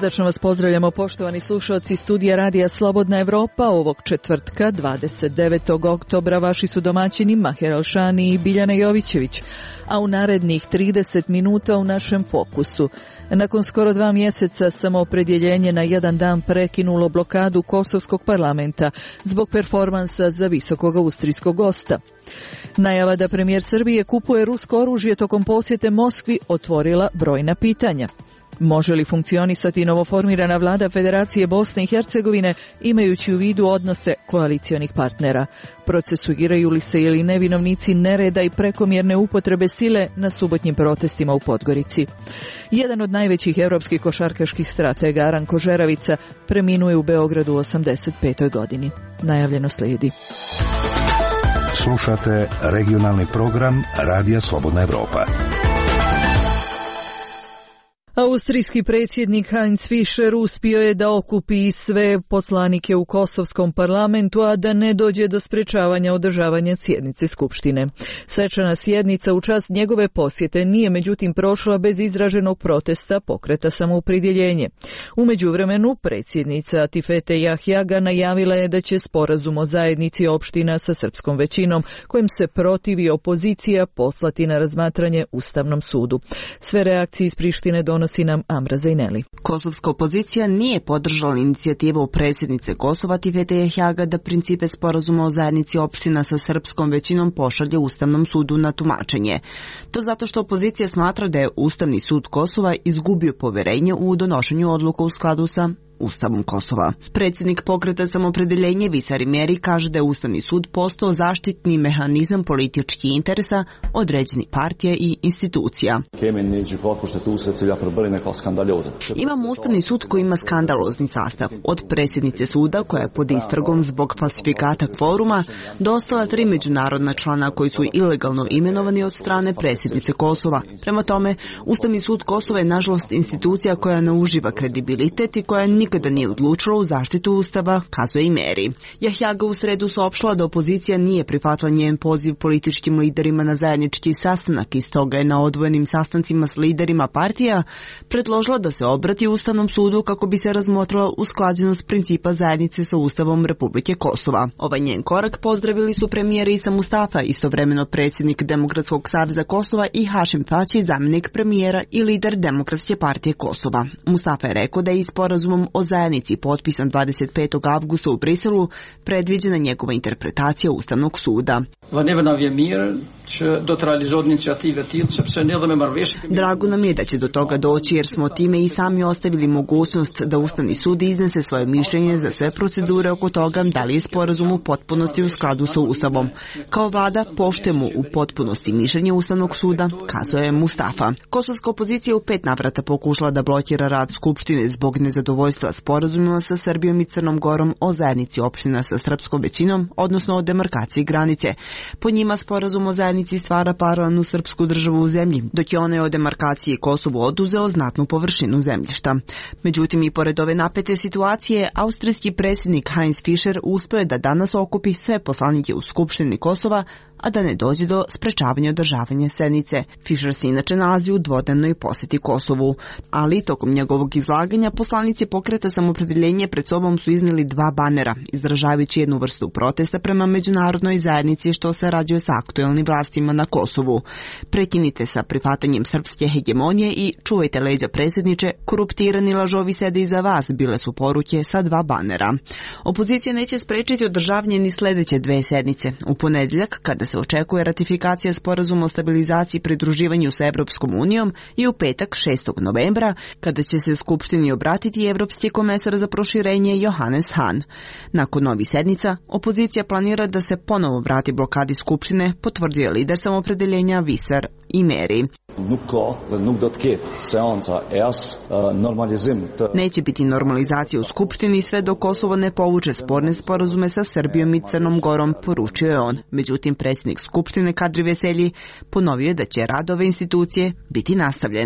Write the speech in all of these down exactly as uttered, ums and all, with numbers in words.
Srdačno vas pozdravljamo, poštovani slušalci studija Radija Slobodna Evropa. Ovog četvrtka, dvadeset devetog oktobra, vaši su domaćini Maher Alšani i Biljana Jovićević. A u narednih trideset minuta u našem fokusu. Nakon skoro dva mjeseca samoopredjeljenje na jedan dan prekinulo blokadu Kosovskog parlamenta zbog performansa za visokog austrijskog gosta. Najava da premijer Srbije kupuje rusko oružje tokom posjete Moskvi otvorila brojna pitanja. Može li funkcionisati novoformirana vlada Federacije Bosne i Hercegovine imajući u vidu odnose koalicionih partnera? Procesuiraju li se ili ne vinovnici nereda i prekomjerne upotrebe sile na subotnjim protestima u Podgorici? Jedan od najvećih europskih košarkaških stratega, Ranko Žeravica, preminuje u Beogradu u osamdeset petoj godini. Najavljeno slijedi. Slušate regionalni program Radija Slobodna Evropa. Austrijski predsjednik Heinz Fischer uspio je da okupi sve poslanike u kosovskom parlamentu, a da ne dođe do sprečavanja održavanja sjednice Skupštine. Svečana sjednica u čast njegove posjete nije međutim prošla bez izraženog protesta pokreta samoopredjeljenje. U međuvremenu predsjednica Atifete Jahjaga najavila je da će sporazum o zajednici opština sa srpskom većinom, kojim se protivi opozicija, poslati na razmatranje Ustavnom sudu. Sve reakcije iz Prištine donosi Nosi nam Amra Zajneli. Kosovska opozicija nije podržala inicijativu predsjednice Kosova Atifete Jahjaga da principe sporazuma o zajednici opština sa srpskom većinom pošalje Ustavnom sudu na tumačenje. To zato što opozicija smatra da je Ustavni sud Kosova izgubio poverenje u donošenju odluka u skladu sa Ustavom Kosova. Predsjednik pokreta samoopredjeljenje Visar Imeri kaže da je Ustavni sud postao zaštitni mehanizam političkih interesa određenih partija i institucija. Imamo Ustavni sud koji ima skandalozni sastav. Od predsjednice suda, koja je pod istragom zbog falsifikata kvoruma, do ostala tri međunarodna člana koji su ilegalno imenovani od strane predsjednice Kosova. Prema tome, Ustavni sud Kosova je nažalost institucija koja ne uživa kredibilitet i koja nikada nije odlučila u zaštitu Ustava, kazuje Imeri. Jahjaga u sredu saopštila da opozicija nije prihvatila njen poziv političkim liderima na zajednički sastanak i stoga je na odvojenim sastancima s liderima partija predložila da se obrati Ustavnom sudu kako bi se razmotrila usklađenost principa zajednice sa Ustavom Republike Kosova. Ovaj njen korak pozdravili su premijer Isa Mustafa, istovremeno predsjednik Demokratskog saveza Kosova, i Hašim Tači, zamjenik premijera i lider Demokratske partije Kosova. Mustafa je rekao da je i sporazumom o zajednici potpisan dvadeset petog avgusta u Briselu predviđena njegova interpretacija Ustavnog suda. Drago nam je da će do toga doći jer smo time i sami ostavili mogućnost da Ustavni sud iznese svoje mišljenje za sve procedure oko toga da li je sporazum u potpunosti u skladu sa Ustavom. Kao vlada poštujemo u potpunosti mišljenje Ustavnog suda, kazuje Mustafa. Kosovska opozicija u pet navrata pokušala da blokira rad Skupštine zbog nezadovoljstva sporazumima sa Srbijom i Crnom Gorom o zajednici opština sa srpskom većinom, odnosno o demarkaciji granice. Po njima sporazum o zajednici stvara paralelnu srpsku državu u zemlji, dok je onaj o demarkaciji Kosovu oduzeo znatnu površinu zemljišta. Međutim, i pored ove napete situacije, austrijski predsjednik Heinz Fischer uspio je da danas okupi sve poslanike u Skupštini Kosova, a da ne dođe do sprečavanja održavanja sednice. Fischer se inače nalazi u dvodnevnoj posjeti Kosovu, ali tokom njegovog izlaganja poslanici pokreta samoopredjeljenje pred sobom su iznijeli dva banera, izražavajući jednu vrstu protesta prema međunarodnoj zajednici što sarađuje sa aktuelnim vlastima na Kosovu. Prekinite sa prihvatanjem srpske hegemonije i čuvajte leđa predsjedniče, koruptirani lažovi sede iza vas, bile su poruke sa dva banera. Opozicija neće sprečiti održavanje ni sljedeće dve sednice. U ponedjeljak, kada se očekuje ratifikacija sporazuma o stabilizaciji i pridruživanju sa Evropskom unijom, i u petak šestog novembra, kada će se Skupštini obratiti Evropski komesar za proširenje Johannes Hahn. Nakon novih sednica, opozicija planira da se ponovo vrati blokadi Skupštine, potvrdio je lider samoopredjeljenja Visar Imeri. Neće biti normalizacije u Skupštini sve dok Kosovo ne povuče sporne sporazume sa Srbijom i Crnom Gorom, poručio je on. Međutim, predsjednik Skupštine Kadri Veselji ponovio je da će rad ove institucije biti nastavljen.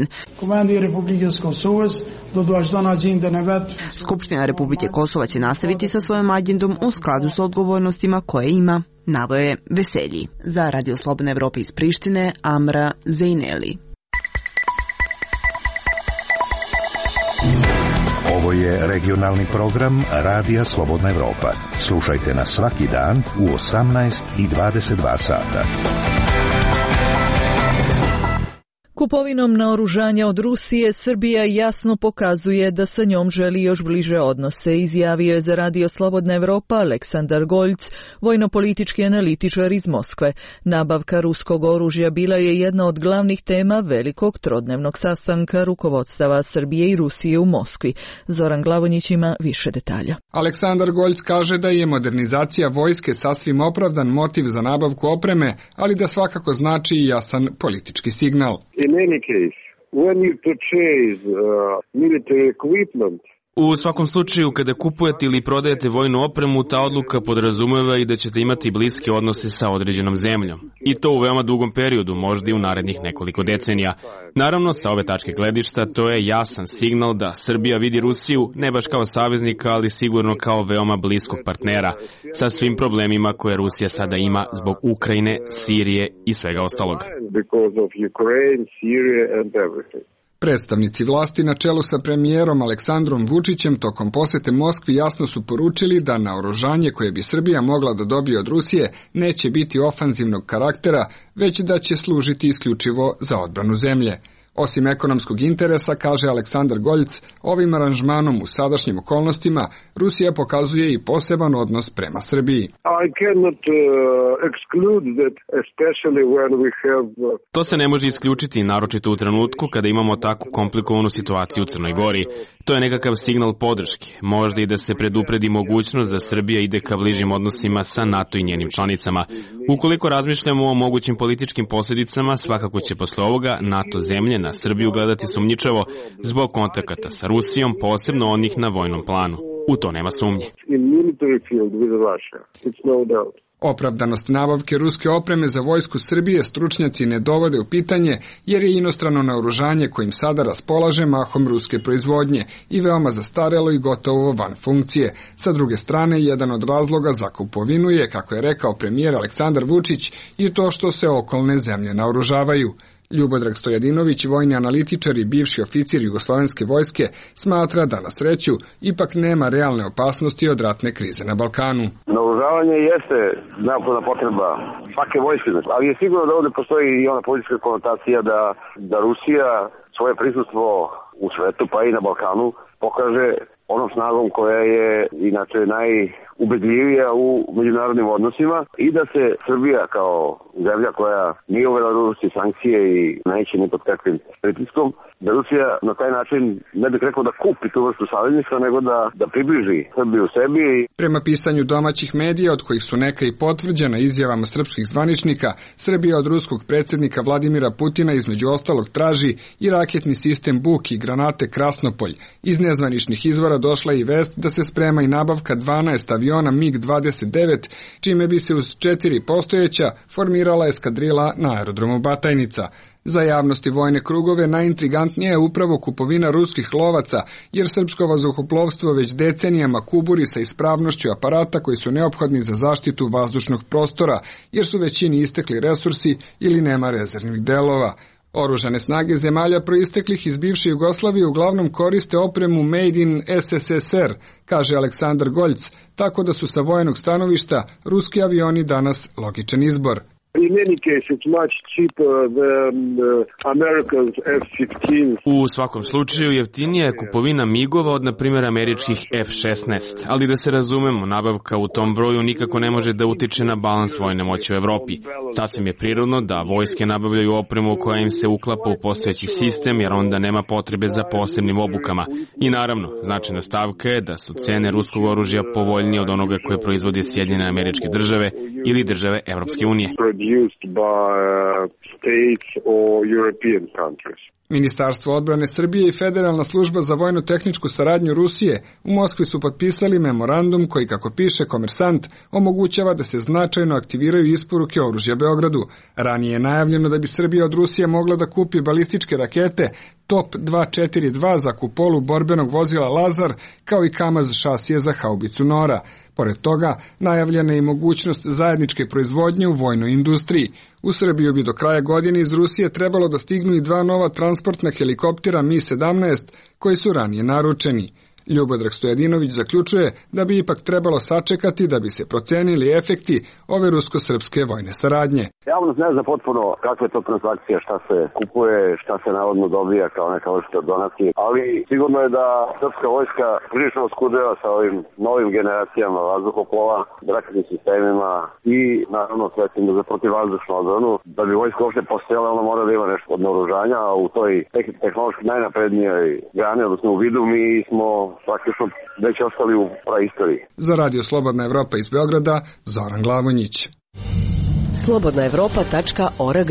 Skupština Republike Kosova će nastaviti sa svojom agendom u skladu sa odgovornostima koje ima, naveo je Veselji. Za Radio Slobodna Evropa iz Prištine, Amra Zajneli. Ovo je regionalni program Radija Slobodna Evropa. Slušajte nas svaki dan u osamnaest i dvadeset dva sata. Kupovinom naoružanja od Rusije Srbija jasno pokazuje da sa njom želi još bliže odnose, izjavio je za Radio Slobodna Evropa Aleksandar Goljc, vojnopolitički analitičar iz Moskve. Nabavka ruskog oružja bila je jedna od glavnih tema velikog trodnevnog sastanka rukovodstava Srbije i Rusije u Moskvi. Zoran Glavonjić ima više detalja. Aleksandar Goljc kaže da je modernizacija vojske sasvim opravdan motiv za nabavku opreme, ali da svakako znači i jasan politički signal. In any case, when you purchase uh, military equipment, U svakom slučaju, kada kupujete ili prodajete vojnu opremu, ta odluka podrazumeva i da ćete imati bliske odnose sa određenom zemljom. I to u veoma dugom periodu, možda i u narednih nekoliko decenija. Naravno, sa ove tačke gledišta, to je jasan signal da Srbija vidi Rusiju ne baš kao saveznika, ali sigurno kao veoma bliskog partnera, sa svim problemima koje Rusija sada ima zbog Ukrajine, Sirije i svega ostalog. Predstavnici vlasti na čelu sa premijerom Aleksandrom Vučićem tokom posete Moskvi jasno su poručili da naoružanje koje bi Srbija mogla da dobije od Rusije neće biti ofanzivnog karaktera, već da će služiti isključivo za odbranu zemlje. Osim ekonomskog interesa, kaže Aleksandar Goljc, ovim aranžmanom u sadašnjim okolnostima Rusija pokazuje i poseban odnos prema Srbiji. I cannot uh, exclude that, especially when we have uh... To se ne može isključiti, naročito u trenutku kada imamo tako komplikovanu situaciju u Crnoj Gori. To je nekakav signal podrške, možda i da se predupredi mogućnost da Srbija ide ka bližim odnosima sa NATO i njenim članicama. Ukoliko razmišljamo o mogućim političkim posljedicama, svakako će posle ovoga NATO zemlje na Srbiju gledati sumnjičavo zbog kontakata sa Rusijom, posebno onih na vojnom planu. U to nema sumnje. Opravdanost nabavke ruske opreme za vojsku Srbije stručnjaci ne dovode u pitanje, jer je inostrano naoružanje kojim sada raspolaže mahom ruske proizvodnje i veoma zastarelo i gotovo van funkcije. Sa druge strane, jedan od razloga za kupovinu je, kako je rekao premijer Aleksandar Vučić, i to što se okolne zemlje naoružavaju. Ljubodrag Stojadinović, vojni analitičar i bivši oficir Jugoslovenske vojske, smatra da na sreću ipak nema realne opasnosti od ratne krize na Balkanu. Naoružavanje jeste neophodna potreba svake vojske, ali je sigurno da ovde postoji i ona politička konotacija da, da Rusija svoje prisustvo u svetu, pa i na Balkanu, pokaže onom snagom koja je inače najubedljivija u međunarodnim odnosima i da se Srbija kao zemlja koja nije uvela Rusiji sankcije i neće ni pod kakvim pritiskom, da Rusija na taj način ne bih rekao da kupi tu vrstu savezništva, nego da, da približi Srbiju sebi. Prema pisanju domaćih medija, od kojih su neka i potvrđena izjavama srpskih zvaničnika, Srbija od ruskog predsjednika Vladimira Putina između ostalog traži i raketni sistem Buk i granate Krasnopolj. Iz nezvaničnih izvora došla i vest da se sprema i nabavka dvanaest aviona mig dvadeset devet, čime bi se uz četiri postojeća formirala eskadrila na aerodromu Batajnica. Za javnost i vojne krugove najintrigantnija je upravo kupovina ruskih lovaca, jer srpsko vazduhoplovstvo već decenijama kuburi sa ispravnošću aparata koji su neophodni za zaštitu vazdušnog prostora, jer su većini istekli resursi ili nema rezervnih delova. Oružane snage zemalja proisteklih iz bivše Jugoslavije uglavnom koriste opremu Made in S S S R, kaže Aleksandar Goljc, tako da su sa vojnog stanovišta ruski avioni danas logičan izbor. In any case, it's much cheaper than uh, America's F fifteen. U svakom slučaju jeftinija je kupovina migova od, na primjer, američkih F šesnaest, ali da se razumemo, nabavka u tom broju nikako ne može da utiče na balans vojne moći u Evropi. Sasvim je prirodno da vojske nabavljaju opremu koja im se uklapa u postojeći sistem, jer onda nema potrebe za posebnim obukama. I naravno, značajna stavka je da su cene ruskog oružja povoljnije od onoga koje proizvode Sjedinjene Američke Države ili države Evropske unije. Ministarstvo odbrane Srbije i Federalna služba za vojno-tehničku saradnju Rusije u Moskvi su potpisali memorandum koji, kako piše Komersant, omogućava da se značajno aktiviraju isporuke oružja Beogradu. Ranije je najavljeno da bi Srbija od Rusije mogla da kupi balističke rakete Top dvesta četrdeset dva za kupolu borbenog vozila Lazar, kao i Kamaz šasije za haubicu Nora. Pored toga, najavljena je i mogućnost zajedničke proizvodnje u vojnoj industriji. U Srbiju bi do kraja godine iz Rusije trebalo da stignu i dva nova transportna helikoptera Mi sedamnaest, koji su ranije naručeni. Ljubodrag Stojadinović zaključuje da bi ipak trebalo sačekati da bi se procenili efekti ove rusko-srpske vojne saradnje. Javnost ne zna potpuno kakve to transakcije, šta se kupuje, šta se navodno dobija kao neka vrsta donacije, ali sigurno je da srpska vojska prilično oskudeva sa ovim novim generacijama vazduhoplova, raketnim sistemima i naravno sredstvima za protivvazdušnu odbranu. Da bi vojska uopšte postojala, ona mora da ima nešto od naoružanja, a u toj tehnološki najnaprednijoj grani, odnosno u vidu, mi smo praktično već ostali u praistoriji. Za Radio Slobodna Evropa iz Beograda, Zoran Glavonjić. slobodna evropa tačka org.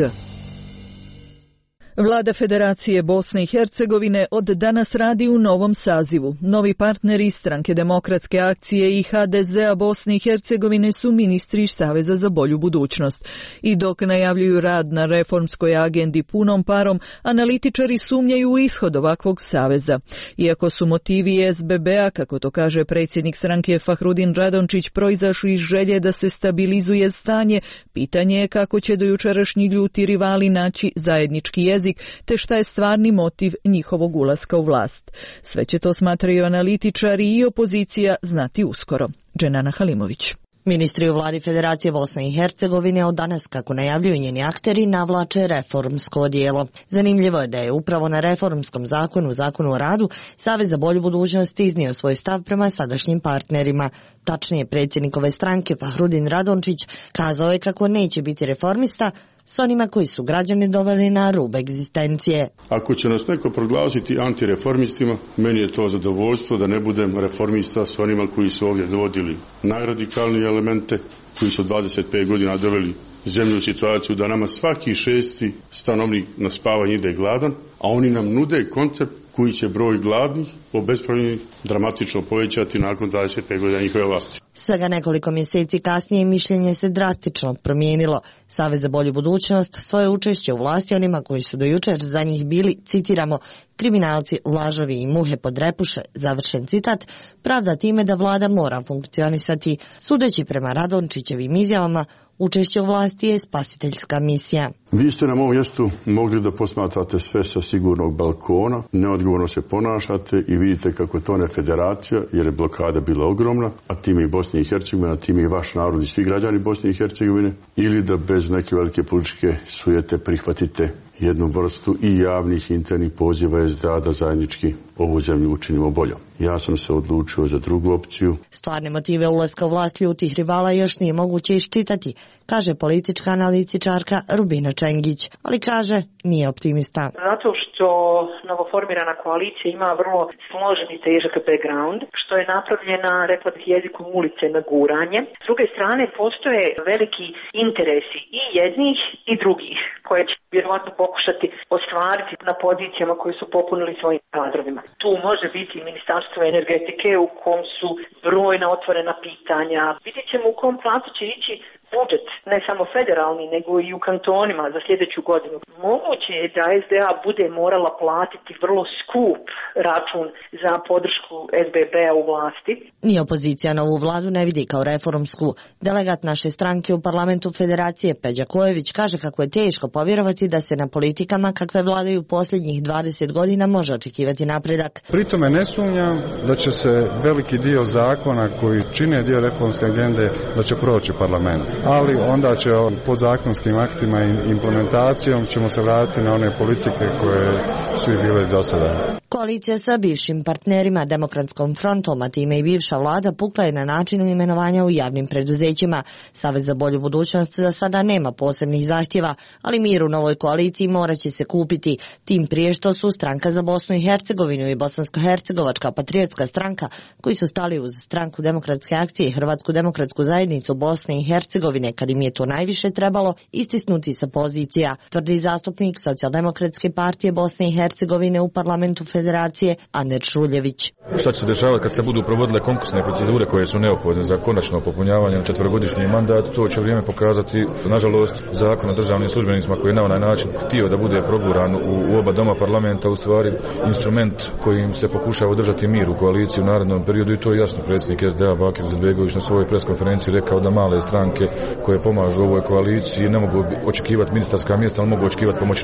Vlada Federacije Bosne i Hercegovine od danas radi u novom sazivu. Novi partneri Stranke demokratske akcije i ha de zea Bosne i Hercegovine su ministri Saveza za bolju budućnost. I dok najavljuju rad na reformskoj agendi punom parom, analitičari sumnjaju u ishod ovakvog saveza. Iako su motivi es be be-a, kako to kaže predsjednik stranke Fahrudin Radončić, proizašli iz želje da se stabilizuje stanje, pitanje je kako će dojučerašnji ljuti rivali naći zajednički jezik, te šta je stvarni motiv njihovog ulaska u vlast. Sve će to, smatraju analitičari i opozicija, znati uskoro. Dženana Halimović. Ministri u vladi Federacije Bosne i Hercegovine od danas, kako najavljuju njeni akteri, navlače reformsko odijelo. Zanimljivo je da je upravo na reformskom zakonu, zakonu o radu, Savez za bolju budućnost iznio svoj stav prema sadašnjim partnerima. Tačnije, predsjednik ove stranke Fahrudin Radončić kazao je kako neće biti reformista s onima koji su građani doveli na rub egzistencije. Ako će nas neko proglasiti antireformistima, meni je to zadovoljstvo da ne budem reformista s onima koji su ovdje dovodili najradikalnije elemente, koji su dvadeset pet godina doveli zemlju u situaciju da nama svaki šesti stanovnik na spavanje ide gladan, a oni nam nude koncept koji će broj gladnih, obespravljenih, dramatično povećati nakon dvadeset pet godina njihove vlasti. Svega nekoliko mjeseci kasnije mišljenje se drastično promijenilo. Savez za bolju budućnost svoje učešće u vlasti onima koji su do jučer za njih bili, citiramo, kriminalci, lažovi i muhe pod repuše, završen citat, pravda time da vlada mora funkcionisati. Sudeći prema Radončićevim izjavama, učešće u vlasti je spasiteljska misija. Vi ste na mom mjestu mogli da posmatrate sve sa sigurnog balkona, neodgovorno se ponašate i vidite kako to ne federacija, jer je blokada bila ogromna, a time i Bosne i Hercegovine, a time i vaš narod i svi građani Bosne i Hercegovine, ili da bez neke velike političke sujete prihvatite jednu vrstu i javnih internih poziva es de a da zajednički ovu zemlju učinimo boljom. Ja sam se odlučio za drugu opciju. Stvarne motive ulaska u vlast ljutih rivala još nije moguće iščitati, kaže politička analitičarka Rubina Čengić, ali kaže nije optimista. Zato što novoformirana koalicija ima vrlo složen i težak background, što je napravljena, rekla bih, jezikom ulice na guranje. S druge strane, postoje veliki interesi i jednih i drugih, koje će vjerovatno pokušati ostvariti na pozicijama koje su popunili svojim kadrovima. Tu može biti Ministarstvo energetike u kom su brojna otvorena pitanja. Vidjet ćemo u kom pravcu će ići budžet, ne samo federalni, nego i u kantonima za sljedeću godinu. Moguće je da es de a bude morala platiti vrlo skup račun za podršku es be be-a u vlasti. Ni opozicija novu vladu ne vidi kao reformsku. Delegat naše stranke u parlamentu Federacije Peđa Kojević kaže kako je teško povjerovati da se na politikama kakve vladaju posljednjih dvadeset godina može očekivati napredak. Pritome ne sumnjam da će se veliki dio zakona koji čine dio reformske agende da će proći parlament. Ali onda će podzakonskim aktima i implementacijom ćemo se vratiti na one politike koje su i bile do sada. Koalicija sa bivšim partnerima Demokratskom frontom, a time i bivša vlada, pukla je na način imenovanja u javnim preduzećima. Savez za bolju budućnost za sada nema posebnih zahtjeva, ali mir u novoj koaliciji morat će se kupiti, tim prije što su Stranka za Bosnu i Hercegovinu i Bosansko-hercegovačka patriotska stranka, koji su stali uz Stranku demokratske akcije i Hrvatsku demokratsku zajednicu Bosne i Hercegovine, kad im je to najviše trebalo, istisnuti sa pozicija, tvrdi zastupnik Socijaldemokratske partije Bosne i Hercegovine u parlamentu Federacije Aner Šruljević. Šta će se dešavati kad se budu provodile konkursne procedure koje su neophodne za konačno popunjavanje na četverogodišnji mandat? To će vrijeme pokazati. Nažalost, zakon o državnim službenicima koji je na onaj način htio da bude proguran u, u oba doma parlamenta, u stvari instrument kojim se pokušava održati mir u koaliciji u narednom periodu, i to je jasno predsjednik es de a Bakir Izetbegović na svojoj preskonferenciji rekao da male stranke koje pomažu ovoj koaliciji ne mogu očekivati ministarska mjesta, ali mogu očekivati pomoćnike.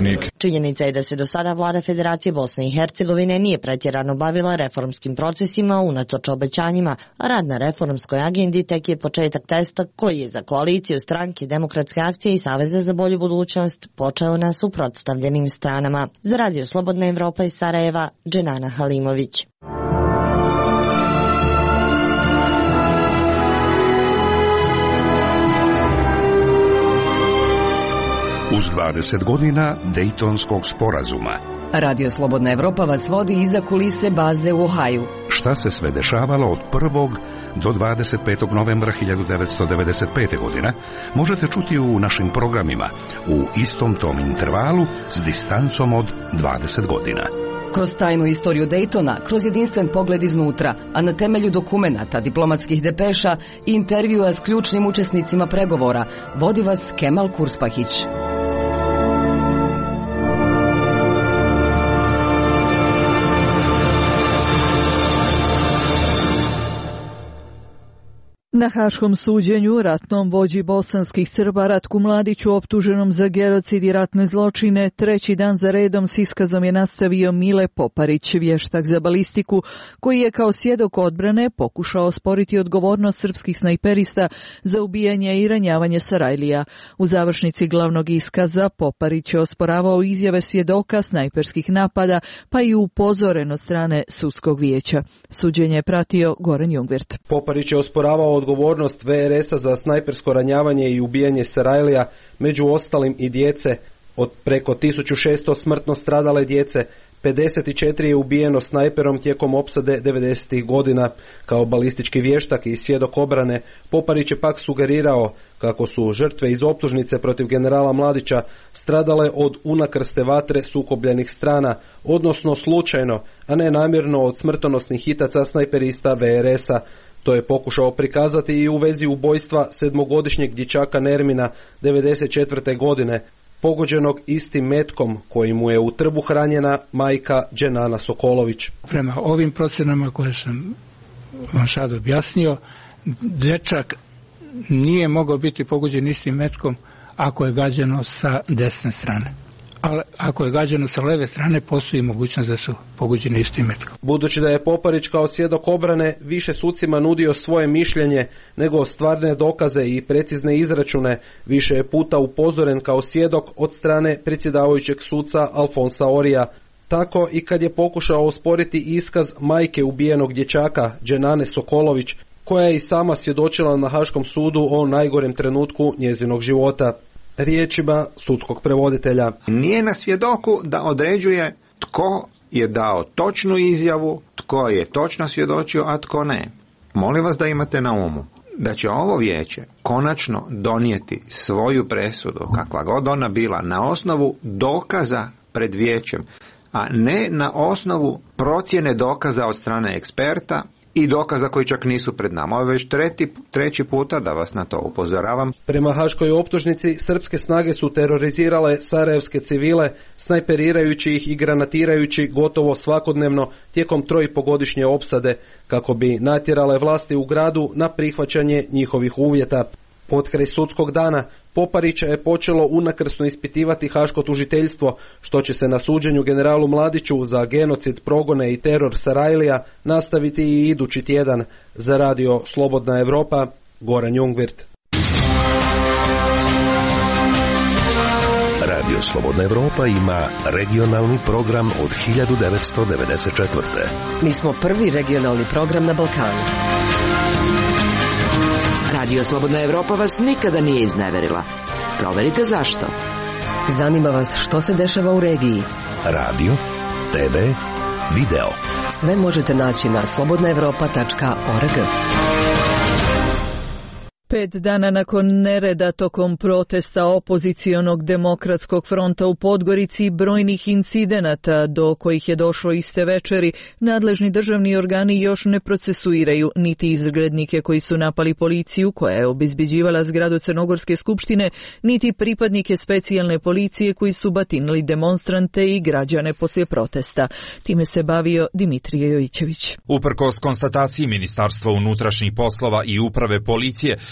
Činjenica je da se do sada vlada Federacije Bosne i Hercegovine nije pretjerano bavila reformskim procesima unatoč obećanjima, a rad na reformskoj agendi tek je početak testa koji je za koaliciju stranke Demokratske akcije i Saveza za bolju budućnost počeo na suprotstavljenim stranama. Za Radio Slobodna Evropa iz Sarajeva, Dženana Halimović. Uz dvadeset godina Dejtonskog sporazuma. Radio Slobodna Evropa vas vodi iza kulise baze u Ohaju. Šta se sve dešavalo od prvog do dvadeset petog novembra hiljadu devetsto devedeset pete. godine, možete čuti u našim programima u istom tom intervalu s distancom od dvadeset godina. Kroz tajnu istoriju Dejtona, kroz jedinstven pogled iznutra, a na temelju dokumenata, diplomatskih depeša i intervjua s ključnim učesnicima pregovora, vodi vas Kemal Kurspahić. Na haškom suđenju ratnom vođi bosanskih Srba Ratku Mladiću optuženom za genocid i ratne zločine treći dan za redom s iskazom je nastavio Mile Poparić, vještak za balistiku, koji je kao svjedok odbrane pokušao osporiti odgovornost srpskih snajperista za ubijanje i ranjavanje Sarajlija. U završnici glavnog iskaza Poparić je osporavao izjave svjedoka snajperskih napada, pa i upozoren od strane sudskog vijeća. Suđenje je pratio Goran Jungwirth. Poparić je osporavao odgovornost V R S-a za snajpersko ranjavanje i ubijanje Sarajlija, među ostalim i djece. Od preko tisuću šesto smrtno stradale djece, pedeset četiri je ubijeno snajperom tijekom opsade devedesetih godina. Kao balistički vještak i svjedok obrane, Poparić je pak sugerirao kako su žrtve iz optužnice protiv generala Mladića stradale od unakrste vatre sukobljenih strana, odnosno slučajno, a ne namjerno od smrtonosnih hitaca snajperista V R S-a. To je pokušao prikazati i u vezi ubojstva sedmogodišnjeg dječaka Nermina devedeset četvrte. godine, pogođenog istim metkom koji mu je u trbuh ranjena majka Dženana Sokolović. Prema ovim procenama koje sam vam sad objasnio, dječak nije mogao biti pogođen istim metkom ako je gađano sa desne strane. Ali ako je gađano sa leve strane, postoji mogućnost da su pogođeni istim metkom. Budući da je Poparić kao svjedok obrane više sucima nudio svoje mišljenje nego stvarne dokaze i precizne izračune, više je puta upozoren kao svjedok od strane predsjedavajućeg suca Alfonsa Orija. Tako i kad je pokušao osporiti iskaz majke ubijenog dječaka Dženane Sokolović, koja je i sama svjedočila na Haškom sudu o najgorem trenutku njezinog života. Riječima sudskog prevoditelja. Nije na svjedoku da određuje tko je dao točnu izjavu, tko je točno svjedočio, a tko ne. Molim vas da imate na umu da će ovo vijeće konačno donijeti svoju presudu, kakva god ona bila, na osnovu dokaza pred vijećem, a ne na osnovu procjene dokaza od strane eksperta i dokaza koji čak nisu pred nama. Ovo je već treti, treći puta da vas na to upozoravam. Prema haškoj optužnici, srpske snage su terorizirale sarajevske civile, snajperirajući ih i granatirajući gotovo svakodnevno tijekom trojpogodišnje opsade, kako bi natjerale vlasti u gradu na prihvaćanje njihovih uvjeta. Potkraj sudskog dana Poparića je počelo unakrsno ispitivati haško tužiteljstvo, što će se na suđenju generalu Mladiću za genocid, progone i teror Sarajlija nastaviti i idući tjedan. Za Radio Slobodna Evropa, Goran Jungwirth. Radio Slobodna Evropa ima regionalni program od hiljadu devetsto devedeset četvrte. Mi smo prvi regionalni program na Balkanu. Radio Slobodna Evropa vas nikada nije izneverila. Proverite zašto. Zanima vas što se dešava u regiji. Radio, te ve, video. Sve možete naći na slobodna evropa tačka org. Pet dana nakon nereda tokom protesta opozicionog demokratskog fronta u Podgorici, brojnih incidenata do kojih je došlo iste večeri, nadležni državni organi još ne procesuiraju niti izgrednike koji su napali policiju koja je obezbeđivala zgradu Crnogorske skupštine, niti pripadnike specijalne policije koji su batinili demonstrante i građane poslije protesta. Time se bavio Dimitrije Jojićević. Uprkos konstataciji Ministarstva unutrašnjih poslova i uprave policije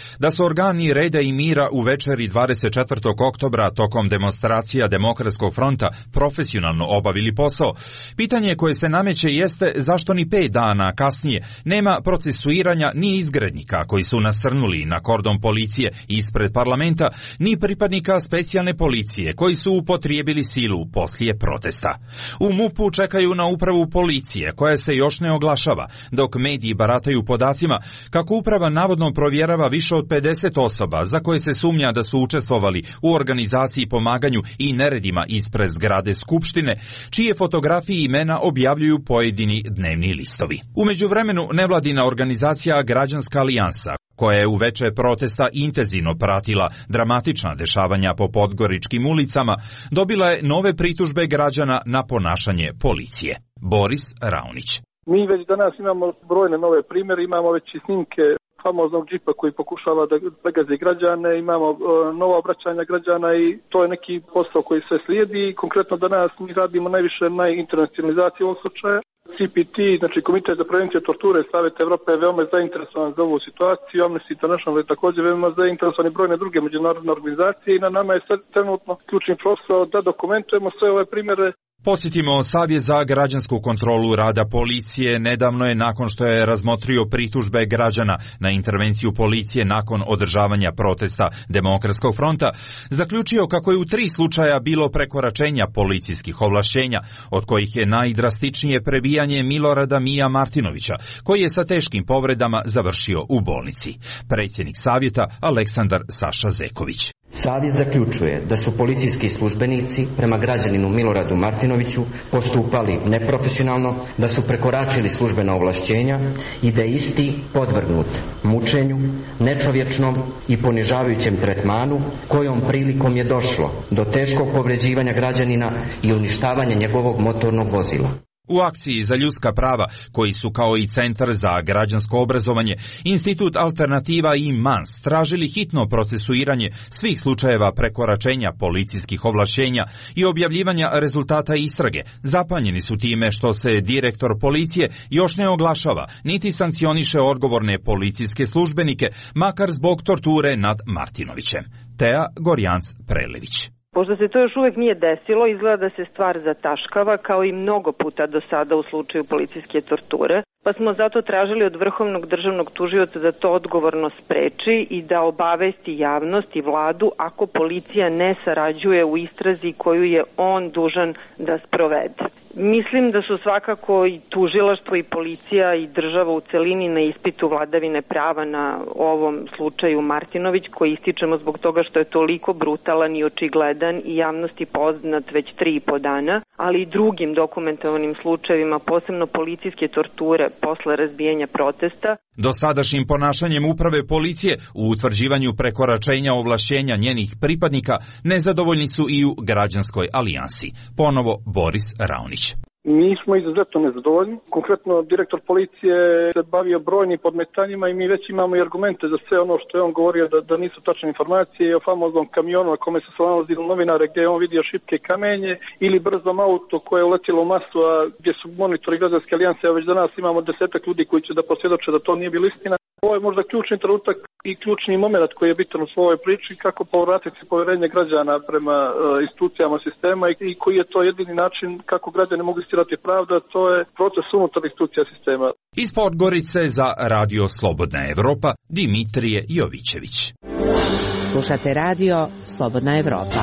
da su organi reda i mira u večeri dvadeset četvrtog oktobra tokom demonstracija Demokratskog fronta profesionalno obavili posao. Pitanje koje se nameće jeste zašto ni pet dana kasnije nema procesuiranja ni izgrednika koji su nasrnuli na kordon policije ispred parlamenta, ni pripadnika specijalne policije koji su upotrijebili silu poslije protesta. U MUP-u čekaju na upravu policije koja se još ne oglašava, dok mediji barataju podacima kako uprava navodno provjerava više od pedeset osoba za koje se sumnja da su učestvovali u organizaciji, pomaganju i neredima ispred zgrade Skupštine, čije fotografije i imena objavljuju pojedini dnevni listovi. U međuvremenu nevladina organizacija Građanska alijansa, koja je u veče protesta intenzivno pratila dramatična dešavanja po podgoričkim ulicama, dobila je nove pritužbe građana na ponašanje policije. Boris Raunić. Mi već danas imamo brojne nove primjere, imamo već i snimke famoznog džipa koji pokušava da pregazi građane, imamo uh, nova obraćanja građana i to je neki posao koji se slijedi. Konkretno danas mi radimo najviše na internacionalizaciji ovog slučaja. C P T, znači Komitet za prevenciju torture Saveta Evrope je veoma zainteresovan za ovu situaciju, Amnesty International je također veoma zainteresovan i brojne druge međunarodne organizacije i na nama je sad trenutno ključni posao da dokumentujemo sve ove primjere. Podsjetimo, Savjet za građansku kontrolu rada policije nedavno je, nakon što je razmotrio pritužbe građana na intervenciju policije nakon održavanja protesta Demokratskog fronta, zaključio kako je u tri slučaja bilo prekoračenja policijskih ovlašćenja, od kojih je najdrastičnije prebijanje Milorada Mija Martinovića, koji je sa teškim povredama završio u bolnici. Predsjednik Savjeta Aleksandar Saša Zeković. Savjet zaključuje da su policijski službenici prema građaninu Miloradu Martinoviću postupali neprofesionalno, da su prekoračili službena ovlašćenja i da je isti podvrgnut mučenju, nečovječnom i ponižavajućem tretmanu, kojom prilikom je došlo do teškog povređivanja građanina i uništavanja njegovog motornog vozila. U akciji za ljudska prava, koji su kao i Centar za građansko obrazovanje, Institut Alternativa i Mans tražili hitno procesuiranje svih slučajeva prekoračenja policijskih ovlašćenja i objavljivanja rezultata istrage, zapanjeni su time što se direktor policije još ne oglašava, niti sankcioniše odgovorne policijske službenike, makar zbog torture nad Martinovićem. Tea Gorjanc Prelević. Pošto se to još uvijek nije desilo, izgleda da se stvar zataškava kao i mnogo puta do sada u slučaju policijske torture, pa smo zato tražili od Vrhovnog državnog tužioca da to odgovorno spreči i da obavesti javnost i vladu ako policija ne sarađuje u istrazi koju je on dužan da sprovede. Mislim da su svakako i tužilaštvo i policija i država u celini na ispitu vladavine prava na ovom slučaju Martinović, koji ističemo zbog toga što je toliko brutalan i očigledan i javnosti poznat već tri i po dana, ali i drugim dokumentovanim slučajevima, posebno policijske torture posle razbijanja protesta. Dosadašnjim ponašanjem uprave policije u utvrđivanju prekoračenja ovlašćenja njenih pripadnika nezadovoljni su i u Građanskoj alijansi. Ponovo Boris Raunić. Mi smo izuzetno nezadovoljni. Konkretno, direktor policije se bavio brojnim podmetanjima i mi već imamo i argumente za sve ono što je on govorio da, da nisu tačne informacije o famoznom kamionu na kome su se nalazili novinare gdje je on vidio šipke kamenje ili brzom auto koje je uletilo u masu, a gdje su monitori Građanske alijanse, a već danas imamo desetak ljudi koji će da posvjedoče da to nije bilo istina. Ovo je možda ključni trenutak i ključni moment koji je bitan u svojoj priči, kako povratiti povjerenje građana prema uh, institucijama sistema i, i koji je to jedini način kako građani mogu istirati pravda, to je proces unutar institucija sistema. Iz Podgorice za Radio Slobodna Evropa, Dimitrije Jovićević. Slušate Radio Slobodna Evropa.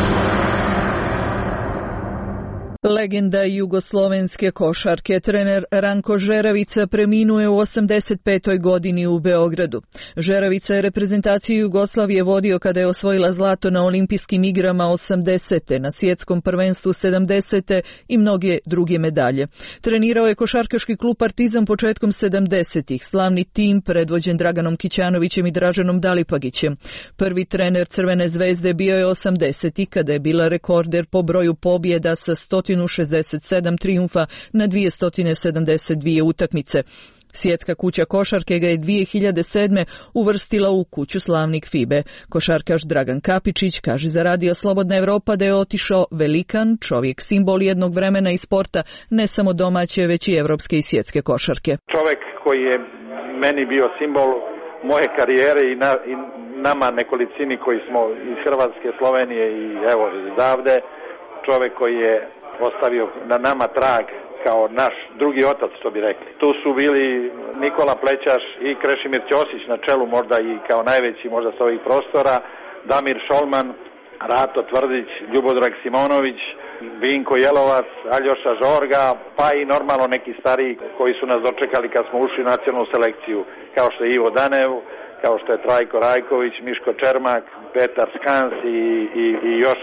Legenda jugoslovenske košarke, trener Ranko Žeravica, preminuo je u osamdeset petoj godini u Beogradu. Žeravica je reprezentaciju Jugoslavije vodio kada je osvojila zlato na olimpijskim igrama osamdesete, na svjetskom prvenstvu sedamdesete i mnoge druge medalje. Trenirao je košarkaški klub Partizan početkom sedamdesetih, slavni tim predvođen Draganom Kićanovićem i Draženom Dalipagićem. Prvi trener Crvene zvezde bio je osamdesetih, kada je bila rekorder po broju pobjeda sa sto šezdeset sedam trijumfa na dvjesto sedamdeset dvije utakmice. Svjetska kuća košarke ga je dvije hiljade sedme uvrstila u kuću slavnih F I B E. Košarkaš Dragan Kapičić kaže za Radio Slobodna Evropa da je otišao velikan, čovjek simbol jednog vremena i sporta, ne samo domaće, već i evropske i svjetske košarke. Čovjek koji je meni bio simbol moje karijere i, na, i nama nekolicini koji smo iz Hrvatske, Slovenije i evo odavde, čovjek koji je ostavio na nama trag kao naš drugi otac, što bi rekli. Tu su bili Nikola Plećaš i Krešimir Ćosić na čelu, možda i kao najveći možda s ovih prostora, Damir Šolman, Rato Tvrdić, Ljubodrag Simonović, Vinko Jelovac, Aljoša Žorga, pa i normalno neki stariji koji su nas dočekali kad smo ušli u nacionalnu selekciju, kao što je Ivo Danev, kao što je Trajko Rajković, Miško Čermak, Petar Skans i, i, i još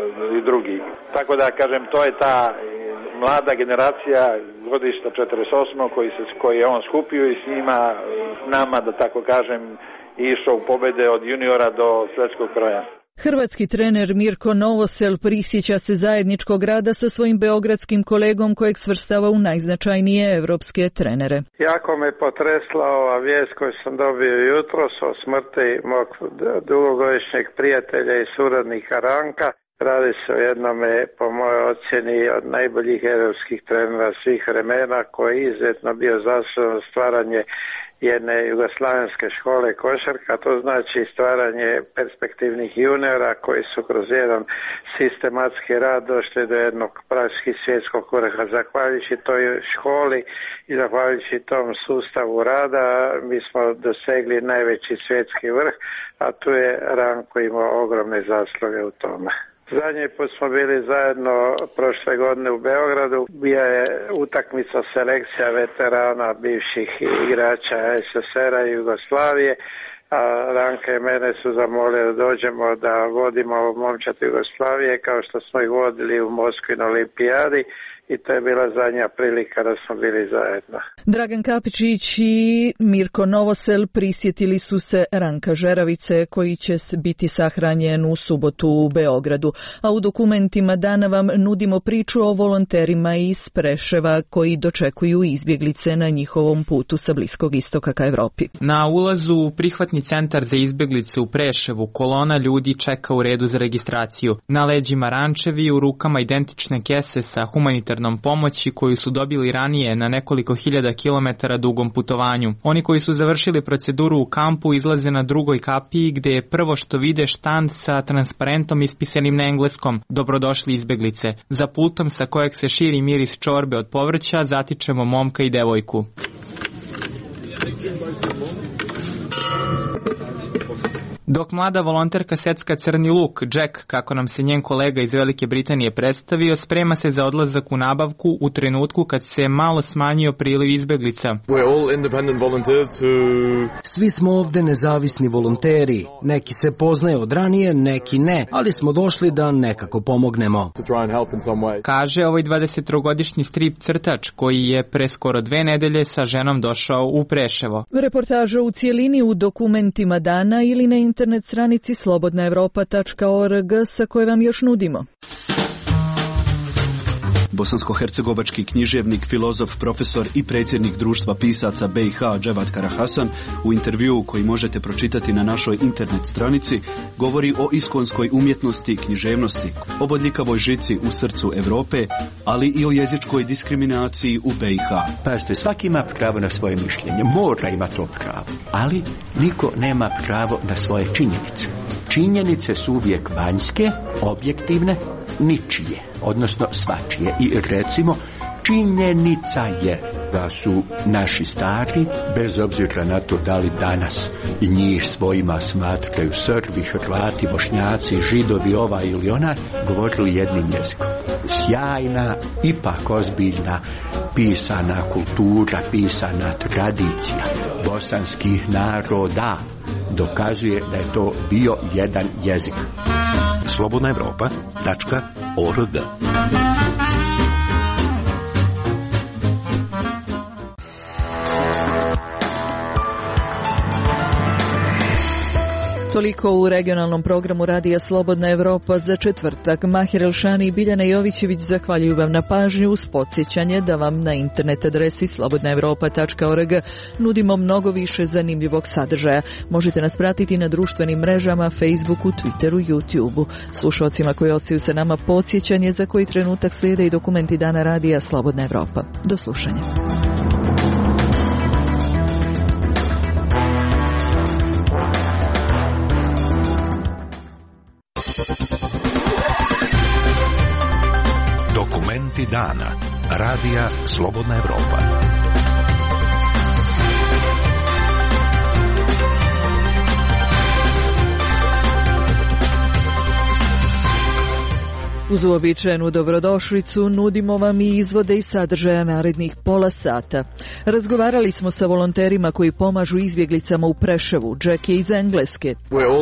i drugi. Tako da, kažem, to je ta mlada generacija godišta četrdeset osam koji, se, koji je on skupio i s njima, s nama, da tako kažem, išao u pobede od juniora do svjetskog prvenstva. Hrvatski trener Mirko Novosel prisjeća se zajedničkog rada sa svojim beogradskim kolegom kojeg svrstava u najznačajnije evropske trenere. Jako me potresla ova vijest koju sam dobio jutros o smrti mog dugogodišnjeg prijatelja i suradnika Ranka. Radi se o jednome, po mojoj ocjeni, od najboljih evropskih trenera svih vremena, koji je izuzetno bio zaslužan stvaranje jedne jugoslavenske škole košarka, to znači stvaranje perspektivnih juniora koji su kroz jedan sistematski rad došli do jednog praktički svjetskog vrha. Zahvaljujući toj školi i zahvaljujući tom sustavu rada mi smo dosegli najveći svjetski vrh, a tu je Ranko imao ogromne zasluge u tome. Zadnji put smo bili zajedno prošle godine u Beogradu, bila je utakmica selekcija veterana bivših igrača es es es era i Jugoslavije, a Ranka i mene su zamolili da dođemo da vodimo momčad Jugoslavije kao što smo ih vodili u Moskvi na olimpijadi i to je bila zadnja prilika da smo bili zajedno. Dragan Kapičić i Mirko Novosel prisjetili su se Ranka Žeravice koji će biti sahranjen u subotu u Beogradu. A u dokumentima dana vam nudimo priču o volonterima iz Preševa koji dočekuju izbjeglice na njihovom putu sa Bliskog istoka ka Evropi. Na ulazu u prihvatni centar za izbjeglice u Preševu kolona ljudi čeka u redu za registraciju. Na leđima rančevi, u rukama identične kese sa humanitarnom pomoći koju su dobili ranije na nekoliko hiljada kilometara dugom putovanju. Oni koji su završili proceduru u kampu izlaze na drugoj kapiji gdje je prvo što vide štand sa transparentom ispisanim na engleskom "Dobrodošli izbjeglice". Za pultom sa kojeg se širi miris čorbe od povrća zatičemo momka i devojku. Dok mlada volonterka secka crni luk, Jack, kako nam se njen kolega iz Velike Britanije predstavio, sprema se za odlazak u nabavku u trenutku kad se malo smanjio priliv izbjeglica. Who... Svi smo ovdje nezavisni volonteri. Neki se poznaju od ranije, neki ne, ali smo došli da nekako pomognemo. Kaže ovaj dvadesettrogodišnji strip crtač koji je pre skoro dve nedelje sa ženom došao u Preševo. Reportaža u cijelini u dokumentima dana ili na internet stranici slobodna evropa tačka org sa koje vam još nudimo. Bosansko-hercegovački književnik, filozof, profesor i predsjednik društva pisaca be i ha Dževat Karahasan u intervjuu koji možete pročitati na našoj internet stranici govori o iskonskoj umjetnosti književnosti, o bodljikavoj žici u srcu Europe, ali i o jezičkoj diskriminaciji u be i ha. Pazite, svaki ima pravo na svoje mišljenje, mora ima to pravo, ali niko nema pravo na svoje činjenice. Činjenice su uvijek vanjske, objektivne, ničije, odnosno svačije. I recimo, činjenica je da su naši stari, bez obzira na to da li danas i njih svojima smatraju Srbi, Hrvati, Bošnjaci, Židovi, ova ili ona, govorili jednim jezikom. Sjajna, ipak ozbiljna, pisana kultura, pisana tradicija bosanskih naroda dokazuje da je to bio jedan jezik. slobodna evropa tačka org. Toliko u regionalnom programu Radija Slobodna Evropa za četvrtak. Mahir Elšani i Biljana Jovićević zahvaljuju vam na pažnju uz podsjećanje da vam na internet adresi slobodna evropa tačka org nudimo mnogo više zanimljivog sadržaja. Možete nas pratiti na društvenim mrežama, Facebooku, Twitteru, YouTubeu. Slušalcima koji ostaju sa nama podsjećanje za koji trenutak slijede i dokumenti dana Radija Slobodna Evropa. Do slušanja. Dokumenti dana. Radija Slobodna Evropa. Uz uobičajenu dobrodošlicu nudimo vam i izvode iz sadržaja narednih pola sata. Razgovarali smo sa volonterima koji pomažu izbjeglicama u Preševu. Jack je iz Engleske.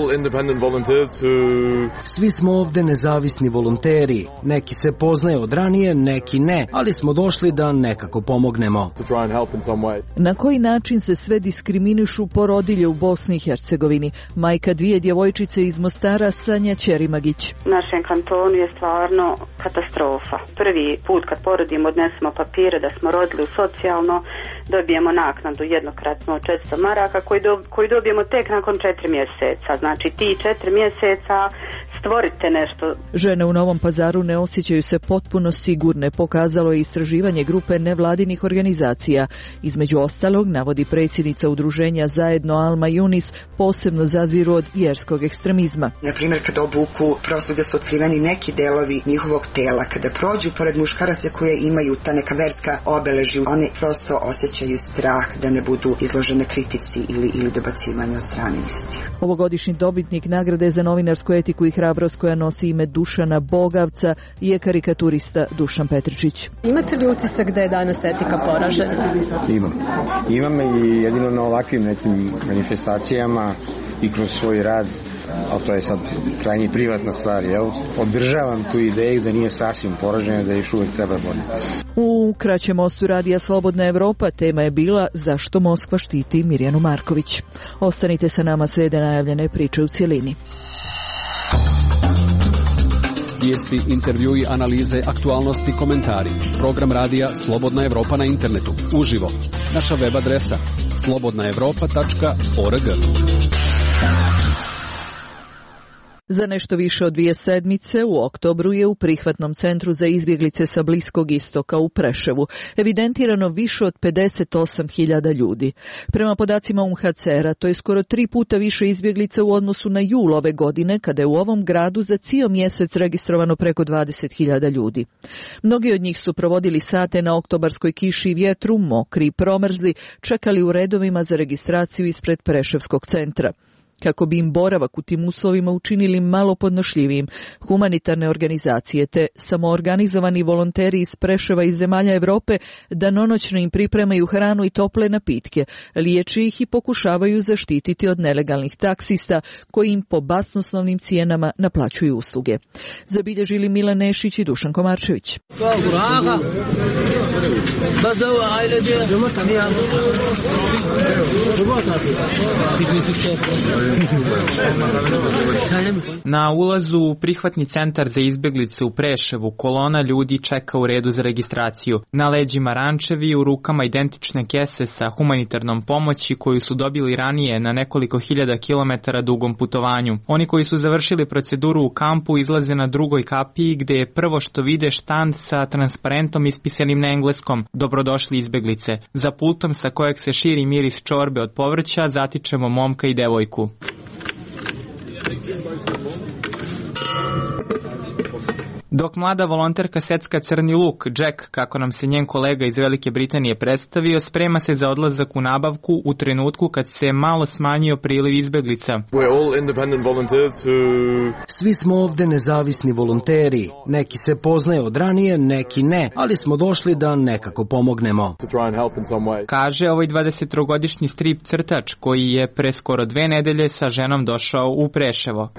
Who... Svi smo ovde nezavisni volonteri. Neki se poznaju od ranije, neki ne, ali smo došli da nekako pomognemo. Na koji način se sve diskriminišu porodilje u Bosni i Hercegovini? Majka dvije djevojčice iz Mostara, Sanja Ćerimagić. U našem kantonu je stvarno katastrofa. Prvi put kad porodimo odnesemo papire da smo rodili socijalno, dobijemo naknadu jednokratno od četiristo maraka koju, do, koju dobijemo tek nakon četiri mjeseca. Znači ti četiri mjeseca stvorite nešto. Žene u Novom Pazaru ne osjećaju se potpuno sigurne, pokazalo je istraživanje grupe nevladinih organizacija. Između ostalog, navodi predsjednica udruženja Zajedno Alma Junis, posebno zaziru od vjerskog ekstremizma. Na primjer, kad obuku prosto gdje su otkriveni neki delovi njihovog tela, kada prođu pored muškaraca koje imaju ta neka verska obeležja, one prosto osjećaju strah da ne budu izložene kritici ili, ili dobacivanju od strane istih. Ovogodišnji dobitnik nagrade za novinarsku etiku i hrabrost koja nosi ime Dušana Bogavca je karikaturista Dušan Petričić. Imate li utisak da je danas etika poražena? Imam. Imam i jedino na ovakvim nekim manifestacijama i kroz svoj rad, ali to je sad krajnje privatna stvar, jel? Održavam tu ideju da nije sasvim poražena, da još uvijek treba boriti. U kraćem mostu Radija Slobodna Evropa tema je bila zašto Moskva štiti Mirjanu Marković. Ostanite sa nama, slijede najavljene priče u cjelini. Vijesti, intervjui, analize, aktualnosti, komentari. Program radija Slobodna Evropa na internetu. Uživo. Naša web adresa slobodna evropa tačka org. Za nešto više od dvije sedmice u oktobru je u prihvatnom centru za izbjeglice sa Bliskog istoka u Preševu evidentirano više od pedeset osam hiljada ljudi. Prema podacima U N H C R-a, to je skoro tri puta više izbjeglica u odnosu na jul ove godine, kada je u ovom gradu za cijeli mjesec registrovano preko dvadeset hiljada ljudi. Mnogi od njih su provodili sate na oktobarskoj kiši i vjetru, mokri i promrzli, čekali u redovima za registraciju ispred Preševskog centra. Kako bi im boravak u tim uslovima učinili malo podnošljivijim, humanitarne organizacije te samoorganizovani volonteri iz Preševa i zemalja Europe danonoćno im pripremaju hranu i tople napitke, liječe ih i pokušavaju zaštititi od nelegalnih taksista koji im po basnoslovnim cijenama naplaćuju usluge. Zabilježili Milan Nešić i Dušan Komarčević. Na ulazu u prihvatni centar za izbjeglice u Preševu kolona ljudi čeka u redu za registraciju. Na leđima rančevi, u rukama identične kese sa humanitarnom pomoći koju su dobili ranije na nekoliko hiljada kilometara dugom putovanju. Oni koji su završili proceduru u kampu izlaze na drugoj kapiji gdje je prvo što vide štand sa transparentom ispisanim na engleskom "Dobrodošli izbjeglice". Za pultom sa kojeg se širi miris čorbe od povrća zatičemo momka i devojku. Dok mlada volonterka secka crni luk, Jack, kako nam se njen kolega iz Velike Britanije predstavio, sprema se za odlazak u nabavku u trenutku kad se malo smanjio priliv izbjeglica. Who... Svi smo ovde nezavisni volonteri. Neki se poznaju od ranije, neki ne, ali smo došli da nekako pomognemo. Kaže ovaj dvadesettrogodišnji strip crtač koji je pre skoro dve nedelje sa ženom došao u Preševo.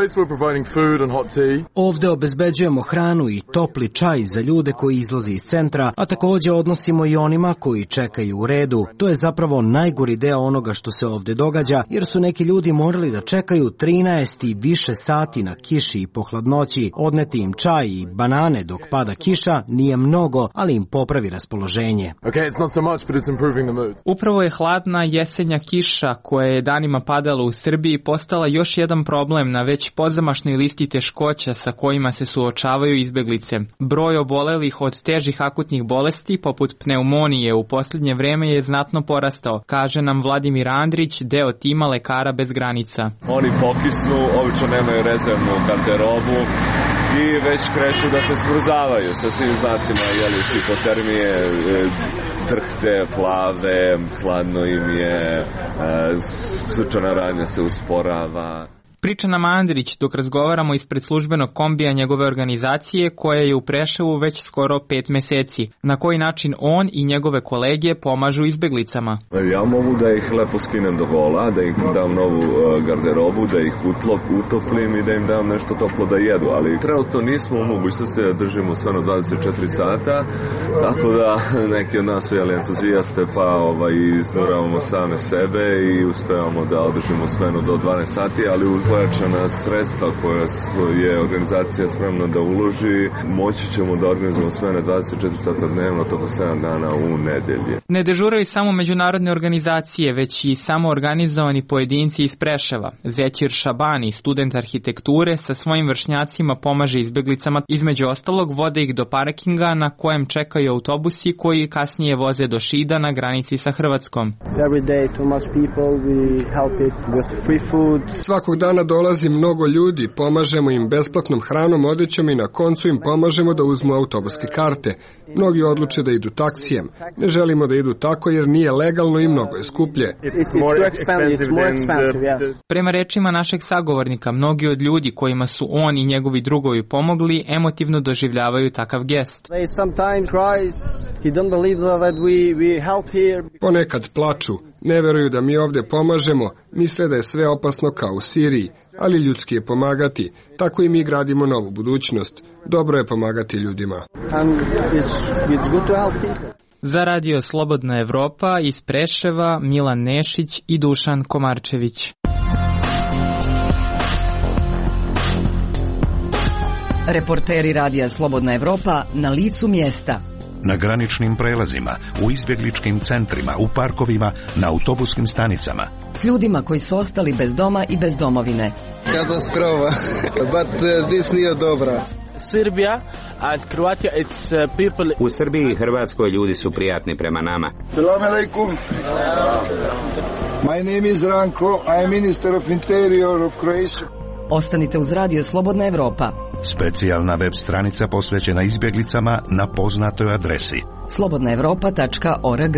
Ovde obezbeđujemo hranu i topli čaj za ljude koji izlaze iz centra, a također odnosimo i onima koji čekaju u redu. To je zapravo najgori deo onoga što se ovdje događa, jer su neki ljudi morali da čekaju trinaest i više sati na kiši i po hladnoći. Odneti im čaj i banane dok pada kiša nije mnogo, ali im popravi raspoloženje. Okay, it's not so much, but it's improving the mood. Upravo je hladna jesenja kiša koja je danima padala u Srbiji postala još jedan problem na već pozamašnoj listi teškoća sa kojima se suočavaju smrzavaju izbeglice. Broj obolelih od težih akutnih bolesti, poput pneumonije, u posljednje vreme je znatno porastao, kaže nam Vladimir Andrić, deo tima Lekara bez granica. Oni pokisnu, obično nemaju rezervnu garderobu i već kreću da se smrzavaju sa svim znacima, jeli, hipotermije, drhte, plave, hladno im je, srčana radnja se usporava. Priča nam Andrić dok razgovaramo ispred službenog kombija njegove organizacije koja je u Preševu već skoro pet meseci. Na koji način on i njegove kolege pomažu izbeglicama? Ja mogu da ih lepo skinem do gola, da im dam novu garderobu, da ih utlop, utoplim i da im dam nešto toplo da jedu, ali trenutno nismo u mogućnosti da držimo sve na dvadeset četiri sata, tako da neki od nas su jeli entuzijaste pa ovaj, iznuravamo same sebe i uspevamo da održimo smenu do dvanaest sati, ali uz pojačana sredstva koja je organizacija spremna da uloži, moći ćemo da organizujemo smene dvadeset četiri sata dnevno, toko sedam dana u nedelje. Ne dežuraju samo međunarodne organizacije, već i samo organizovani pojedinci iz Preševa. Zećir Šabani, student arhitekture, sa svojim vršnjacima pomaže izbeglicama, između ostalog vode ih do parkinga na kojem čekaju autobusi koji kasnije voze do Šida na granici sa Hrvatskom. Svakog dana dolazi mnogo ljudi, pomažemo im besplatnom hranom, odećom i na koncu im pomažemo da uzmu autobuske karte. Mnogi odluče da idu taksijem. Ne želimo da idu tako jer nije legalno i mnogo je skuplje. Prema rečima našeg sagovornika, mnogi od ljudi kojima su on i njegovi drugovi pomogli emotivno doživljavaju takav gest. Ponekad plaču, ne veruju da mi ovdje pomažemo, misle da je sve opasno kao u Siriji, ali ljudski je pomagati, tako i mi gradimo novu budućnost. Dobro je pomagati ljudima. Za radio Slobodna Evropa iz Preševa Milan Nešić i Dušan Komarčević. Reporteri radija Slobodna Evropa na licu mjesta. Na graničnim prelazima, u izbjegličkim centrima, u parkovima, na autobuskim stanicama. S ljudima koji su ostali bez doma i bez domovine. Katastrofa, but uh, this nije dobra. Srbija and Croatia, it's uh, people... U Srbiji i Hrvatskoj ljudi su prijatni prema nama. Salam alaikum. My name is Ranko, I am Minister of Interior of Croatia. Ostanite uz radio Slobodna Evropa. Specijalna web stranica posvećena izbjeglicama na poznatoj adresi slobodna evropa tačka org.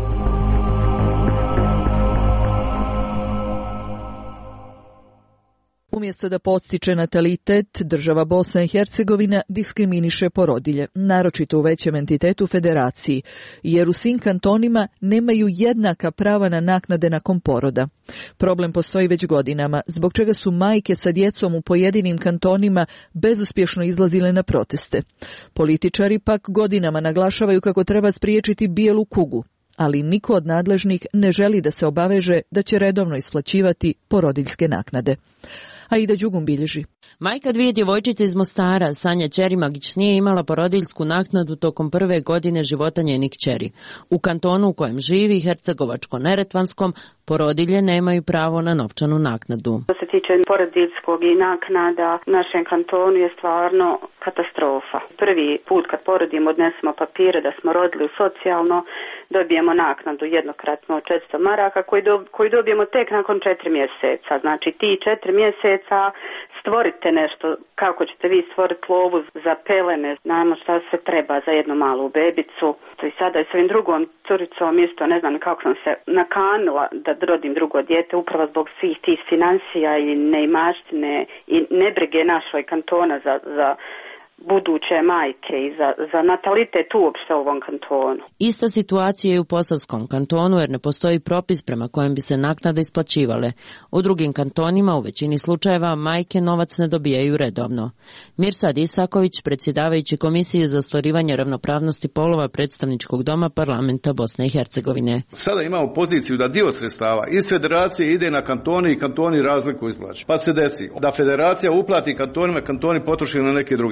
Umjesto da podstiče natalitet, država Bosna i Hercegovina diskriminiše porodilje, naročito u većem entitetu federaciji, jer u svim kantonima nemaju jednaka prava na naknade nakon poroda. Problem postoji već godinama, zbog čega su majke sa djecom u pojedinim kantonima bezuspješno izlazile na proteste. Političari pak godinama naglašavaju kako treba spriječiti bijelu kugu, ali niko od nadležnih ne želi da se obaveže da će redovno isplaćivati porodiljske naknade. Aida Đugum bilježi. Majka dvije djevojčice iz Mostara, Sanja Čerimagić, nije imala porodiljsku naknadu tokom prve godine života njenih kćeri. U kantonu u kojem živi, Hercegovačko-Neretvanskom, porodilje nemaju pravo na novčanu naknadu. Što se tiče porodiljskog i naknada, u našem kantonu je stvarno katastrofa. Prvi put kad porodimo odnesemo papire da smo rodili socijalno, dobijemo naknadu jednokratno od četiristo maraka koji, do, koji dobijemo tek nakon četiri mjeseca. Znači ti četiri mjeseca stvorite nešto, kako ćete vi stvoriti lovu za pelene, znamo šta se treba za jednu malu bebicu. I sada i svojim drugom curicom isto ne znam kako sam se nakanila da rodim drugo dijete upravo zbog svih tih financija i neimaštine i nebrige našoj kantona za, za buduće majke i za, za natalitet uopšte u ovom kantonu. Ista situacija je u Posavskom kantonu jer ne postoji propis prema kojem bi se naknade isplaćivale. U drugim kantonima u većini slučajeva majke novac ne dobijaju redovno. Mirsad Isaković, predsjedavajući Komisije za ostvarivanje ravnopravnosti polova Predstavničkog doma Parlamenta Bosne i Hercegovine. Sada imamo poziciju da dio sredstava iz federacije ide na kantone i kantoni razliku isplaćuju. Pa se desi da federacija uplati kantonima, kantoni potroši na neke druge stvari.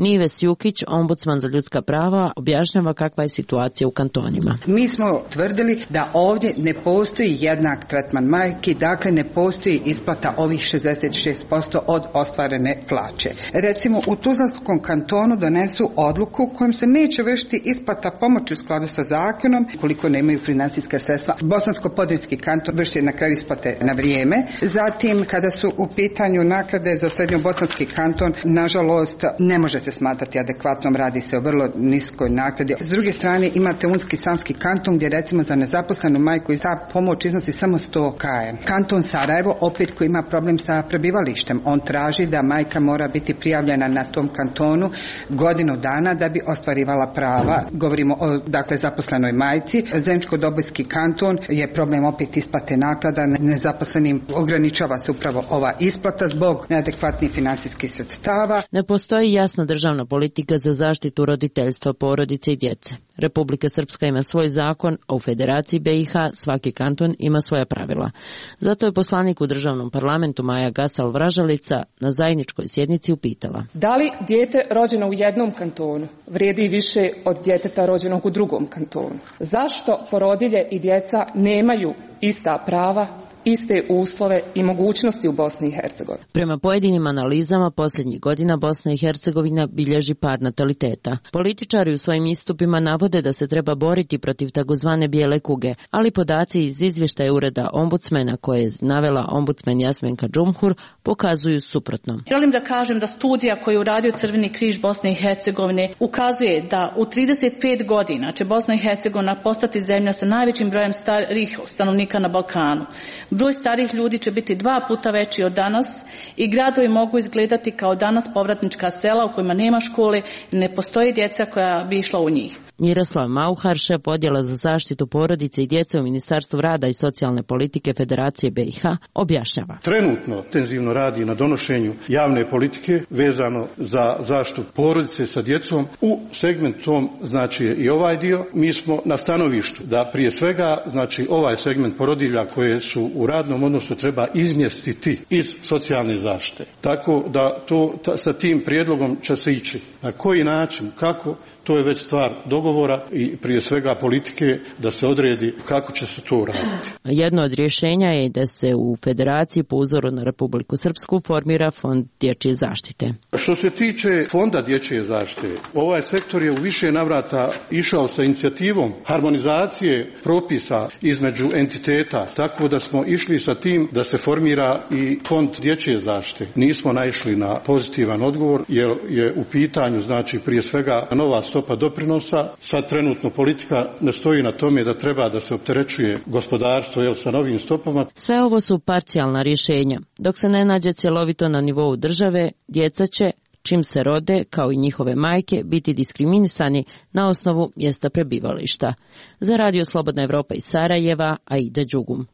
Nives Jukić, ombudsman za ljudska prava, objašnjava kakva je situacija u kantonima. Mi smo tvrdili da ovdje ne postoji jednak tretman majki, dakle ne postoji isplata ovih šezdeset šest posto od ostvarene plaće. Recimo u Tuzlanskom kantonu donesu odluku kojom se neće vršiti isplata pomoći u skladu sa zakonom koliko nemaju financijska sredstva. Bosansko-podrinjski kanton vrši na kraju isplate na vrijeme. Zatim kada su u pitanju naknade za srednjobosanski kanton, nažalost ne može se smatrati adekvatnom, radi se o vrlo niskoj naknadi. S druge strane imate Unski Sanski kanton gdje recimo za nezaposlenu majku ta pomoć iznosi samo sto kajem. Kanton Sarajevo opet koji ima problem sa prebivalištem, on traži da majka mora biti prijavljena na tom kantonu godinu dana da bi ostvarivala prava. Govorimo o dakle zaposlenoj majci. Zeničko-Dobojski kanton je problem opet isplate naklada nezaposlenim, ograničava se upravo ova isplata zbog neadekvatnih financijskih sredstava. Ne postoji jasna državna politika za zaštitu roditeljstva, porodice i djece. Republika Srpska ima svoj zakon, a u Federaciji B i H svaki kanton ima svoja pravila. Zato je poslanik u državnom parlamentu Maja Gasal-Vražalica na zajedničkoj sjednici upitala: da li dijete rođeno u jednom kantonu vrijedi više od djeteta rođenog u drugom kantonu? Zašto porodilje i djeca nemaju ista prava, iste uslove i mogućnosti u Bosni i Hercegovini? Prema pojedinim analizama, posljednjih godina Bosna i Hercegovina bilježi pad nataliteta. Političari u svojim istupima navode da se treba boriti protiv takozvane bijele kuge, ali podaci iz izvještaja ureda ombudsmena koje je navela ombudsmen Jasmenka Džumhur pokazuju suprotno. Želim da kažem da studija koju je uradio Crveni križ Bosne i Hercegovine ukazuje da u trideset pet godina će Bosna i Hercegovina postati zemlja sa najvećim brojem starih stanovnika na Balkanu. Broj starih ljudi će biti dva puta veći od danas i gradovi mogu izgledati kao danas povratnička sela u kojima nema škole i ne postoji djeca koja bi išla u njih. Miroslav Mauhar, šef odjela za zaštitu porodice i djece u Ministarstvu rada i socijalne politike Federacije B i H, objašnjava. Trenutno tenzivno radi na donošenju javne politike vezano za zaštitu porodice sa djecom. U segmentom znači i ovaj dio. Mi smo na stanovištu da prije svega znači ovaj segment porodilja koje su u radnom odnosu treba izmjestiti iz socijalne zaštite. Tako da to ta, sa tim prijedlogom će se ići. Na koji način, kako, to je već stvar dogovora i prije svega politike da se odredi kako će se to uraditi. Jedno od rješenja je da se u Federaciji po uzoru na Republiku Srpsku formira Fond dječje zaštite. Što se tiče Fonda dječje zaštite, ovaj sektor je u više navrata išao sa inicijativom harmonizacije propisa između entiteta, tako da smo išli sa tim da se formira i Fond dječje zaštite. Nismo naišli na pozitivan odgovor jer je u pitanju znači prije svega nova stopa doprinosa. Sad trenutno politika ne stoji na tome da treba da se opterećuje gospodarstvo jel, sa novim stopama. Sve ovo su parcijalna rješenja. Dok se ne nađe cjelovito na nivou države, djeca će, čim se rode, kao i njihove majke, biti diskriminisani na osnovu mjesta prebivališta. Za Radio Slobodna Evropa iz Sarajeva, Aida Đugum.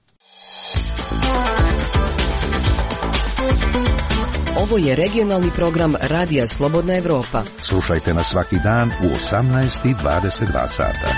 Ovo je regionalni program Radija Slobodna Evropa. Slušajte nas svaki dan u osamnaest i dvadeset dva sata.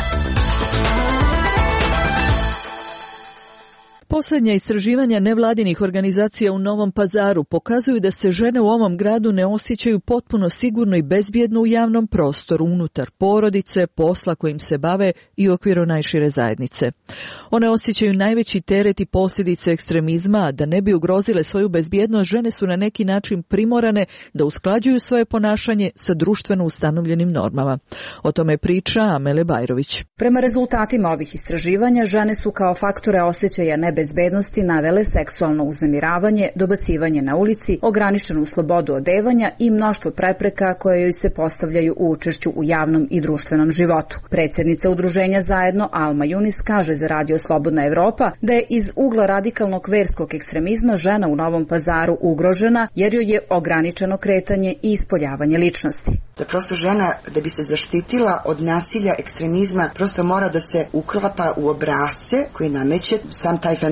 Posljednja istraživanja nevladinih organizacija u Novom Pazaru pokazuju da se žene u ovom gradu ne osjećaju potpuno sigurno i bezbjedno u javnom prostoru, unutar porodice, posla kojim se bave i u okviru najšire zajednice. One osjećaju najveći teret i posljedice ekstremizma, a da ne bi ugrozile svoju bezbjednost, žene su na neki način primorane da usklađuju svoje ponašanje sa društveno ustanovljenim normama. O tome priča Amele Bajrović. Prema rezultatima ovih istraživanja, žene su kao faktore osjećaja nebezbjednosti bezbednosti navele seksualno uznemiravanje, dobacivanje na ulici, ograničenu slobodu odevanja i mnoštvo prepreka koje joj se postavljaju u učešću u javnom i društvenom životu. Predsjednica udruženja Zajedno Alma Junis kaže za Radio Slobodna Evropa da je iz ugla radikalnog verskog ekstremizma žena u Novom Pazaru ugrožena jer joj je ograničeno kretanje i ispoljavanje ličnosti. Da prosto žena, da bi se zaštitila od nasilja, ekstremizma, prosto mora da se uklapa u obrasce koji nameće sam taj fenomen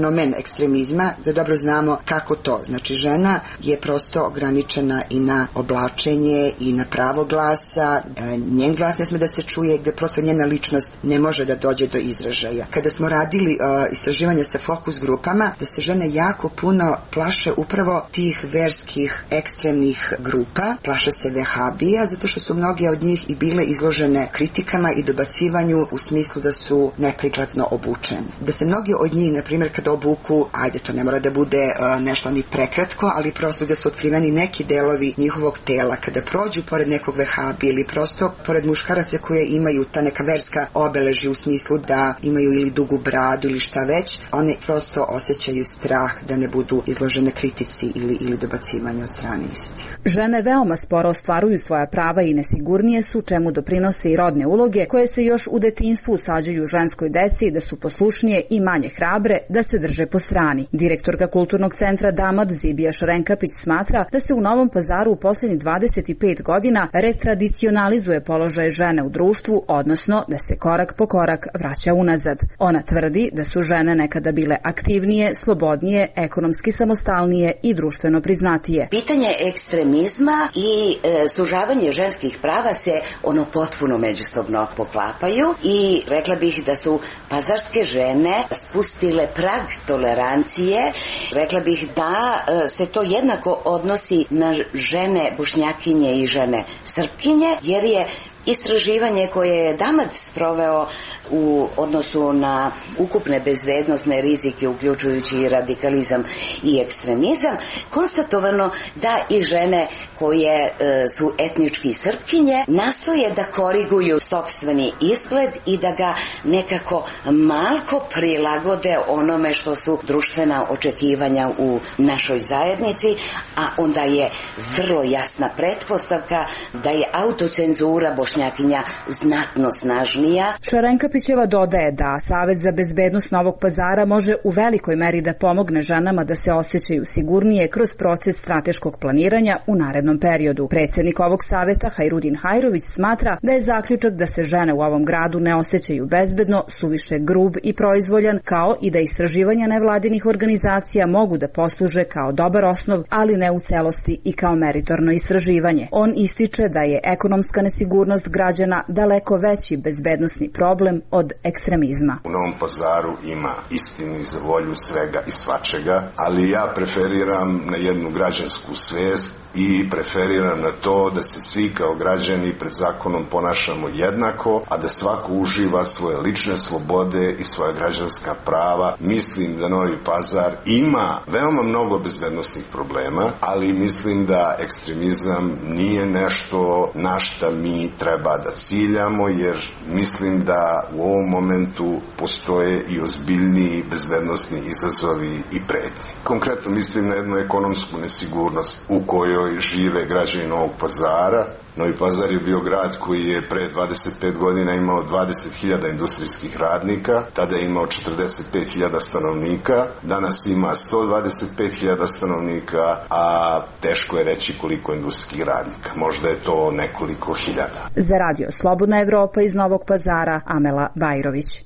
fenomen ekstremizma, da dobro znamo kako to. Znači, žena je prosto ograničena i na oblačenje i na pravo glasa, njen glas ne sme da se čuje, gde prosto njena ličnost ne može da dođe do izražaja. Kada smo radili uh, istraživanja sa fokus grupama, da se žene jako puno plaše upravo tih verskih ekstremnih grupa, plaše se vehabija, zato što su mnoge od njih i bile izložene kritikama i dobacivanju u smislu da su neprikladno obučeni. Da se mnogi od njih, na primjer, kada obuku, ajde, to ne mora da bude uh, nešto ni prekratko, ali prosto da su otkriveni neki delovi njihovog tela, kada prođu pored nekog vehabija ili prosto pored muškaraca koje imaju ta neka verska obeležja u smislu da imaju ili dugu bradu ili šta već, one prosto osjećaju strah da ne budu izložene kritici ili, ili dobacivanju od strane istih. Žene veoma sporo ostvaruju svoja prava i nesigurnije su, čemu doprinose i rodne uloge koje se još u detinjstvu usađuju ženskoj deci da su poslušnije i manje hrabre, da se drže po strani. Direktorka Kulturnog centra Damad Zibija Šarenkapić smatra da se u Novom Pazaru u posljednjih dvadeset pet godina retradicionalizuje položaj žene u društvu, odnosno da se korak po korak vraća unazad. Ona tvrdi da su žene nekada bile aktivnije, slobodnije, ekonomski samostalnije i društveno priznatije. Pitanje ekstremizma i e, sužavanje ženskih prava se ono potpuno međusobno poklapaju i rekla bih da su pazarske žene spustile prag tolerancije. Rekla bih da e, se to jednako odnosi na žene Bošnjakinje i žene Srpkinje, jer je istraživanje koje je Damad sproveo u odnosu na ukupne bezbednosne rizike, uključujući i radikalizam i ekstremizam, konstatovano da i žene koje e, su etnički Srpkinje nastoje da koriguju sopstveni izgled i da ga nekako malko prilagode onome što su društvena očekivanja u našoj zajednici, a onda je vrlo jasna pretpostavka da je autocenzura Bošnjakinja znatno snažnija. Šarenkapićeva dodaje da Savet za bezbednost Novog Pazara može u velikoj meri da pomogne ženama da se osjećaju sigurnije kroz proces strateškog planiranja u narednom periodu. Predsjednik ovog saveta Hajrudin Hajrović smatra da je zaključak da se žene u ovom gradu ne osjećaju bezbedno suviše grub i proizvoljan, kao i da istraživanja nevladinih organizacija mogu da posluže kao dobar osnov, ali ne u celosti i kao meritorno istraživanje. On ističe da je ekonomska nesigurnost građana daleko veći bezbednosni problem od ekstremizma. U Novom Pazaru ima istini za volju svega i svačega, ali ja preferiram na jednu građansku svest i preferiram na to da se svi kao građani pred zakonom ponašamo jednako, a da svako uživa svoje lične slobode i svoja građanska prava. Mislim da Novi Pazar ima veoma mnogo bezbednosnih problema, ali mislim da ekstremizam nije nešto na šta mi treba da ciljamo, jer mislim da u ovom momentu postoje i ozbiljniji bezbednosni izazovi i pretnje. Konkretno mislim na jednu ekonomsku nesigurnost u kojoj žive građani Novog Pazara. Novi Pazar je bio grad koji je pre dvadeset pet godina imao dvadeset hiljada industrijskih radnika, tada je imao četrdeset pet hiljada stanovnika, danas ima sto dvadeset pet hiljada stanovnika, a teško je reći koliko industrijskih radnika, možda je to nekoliko hiljada. Za Radio Slobodna Evropa iz Novog Pazara, Amela Bajrović.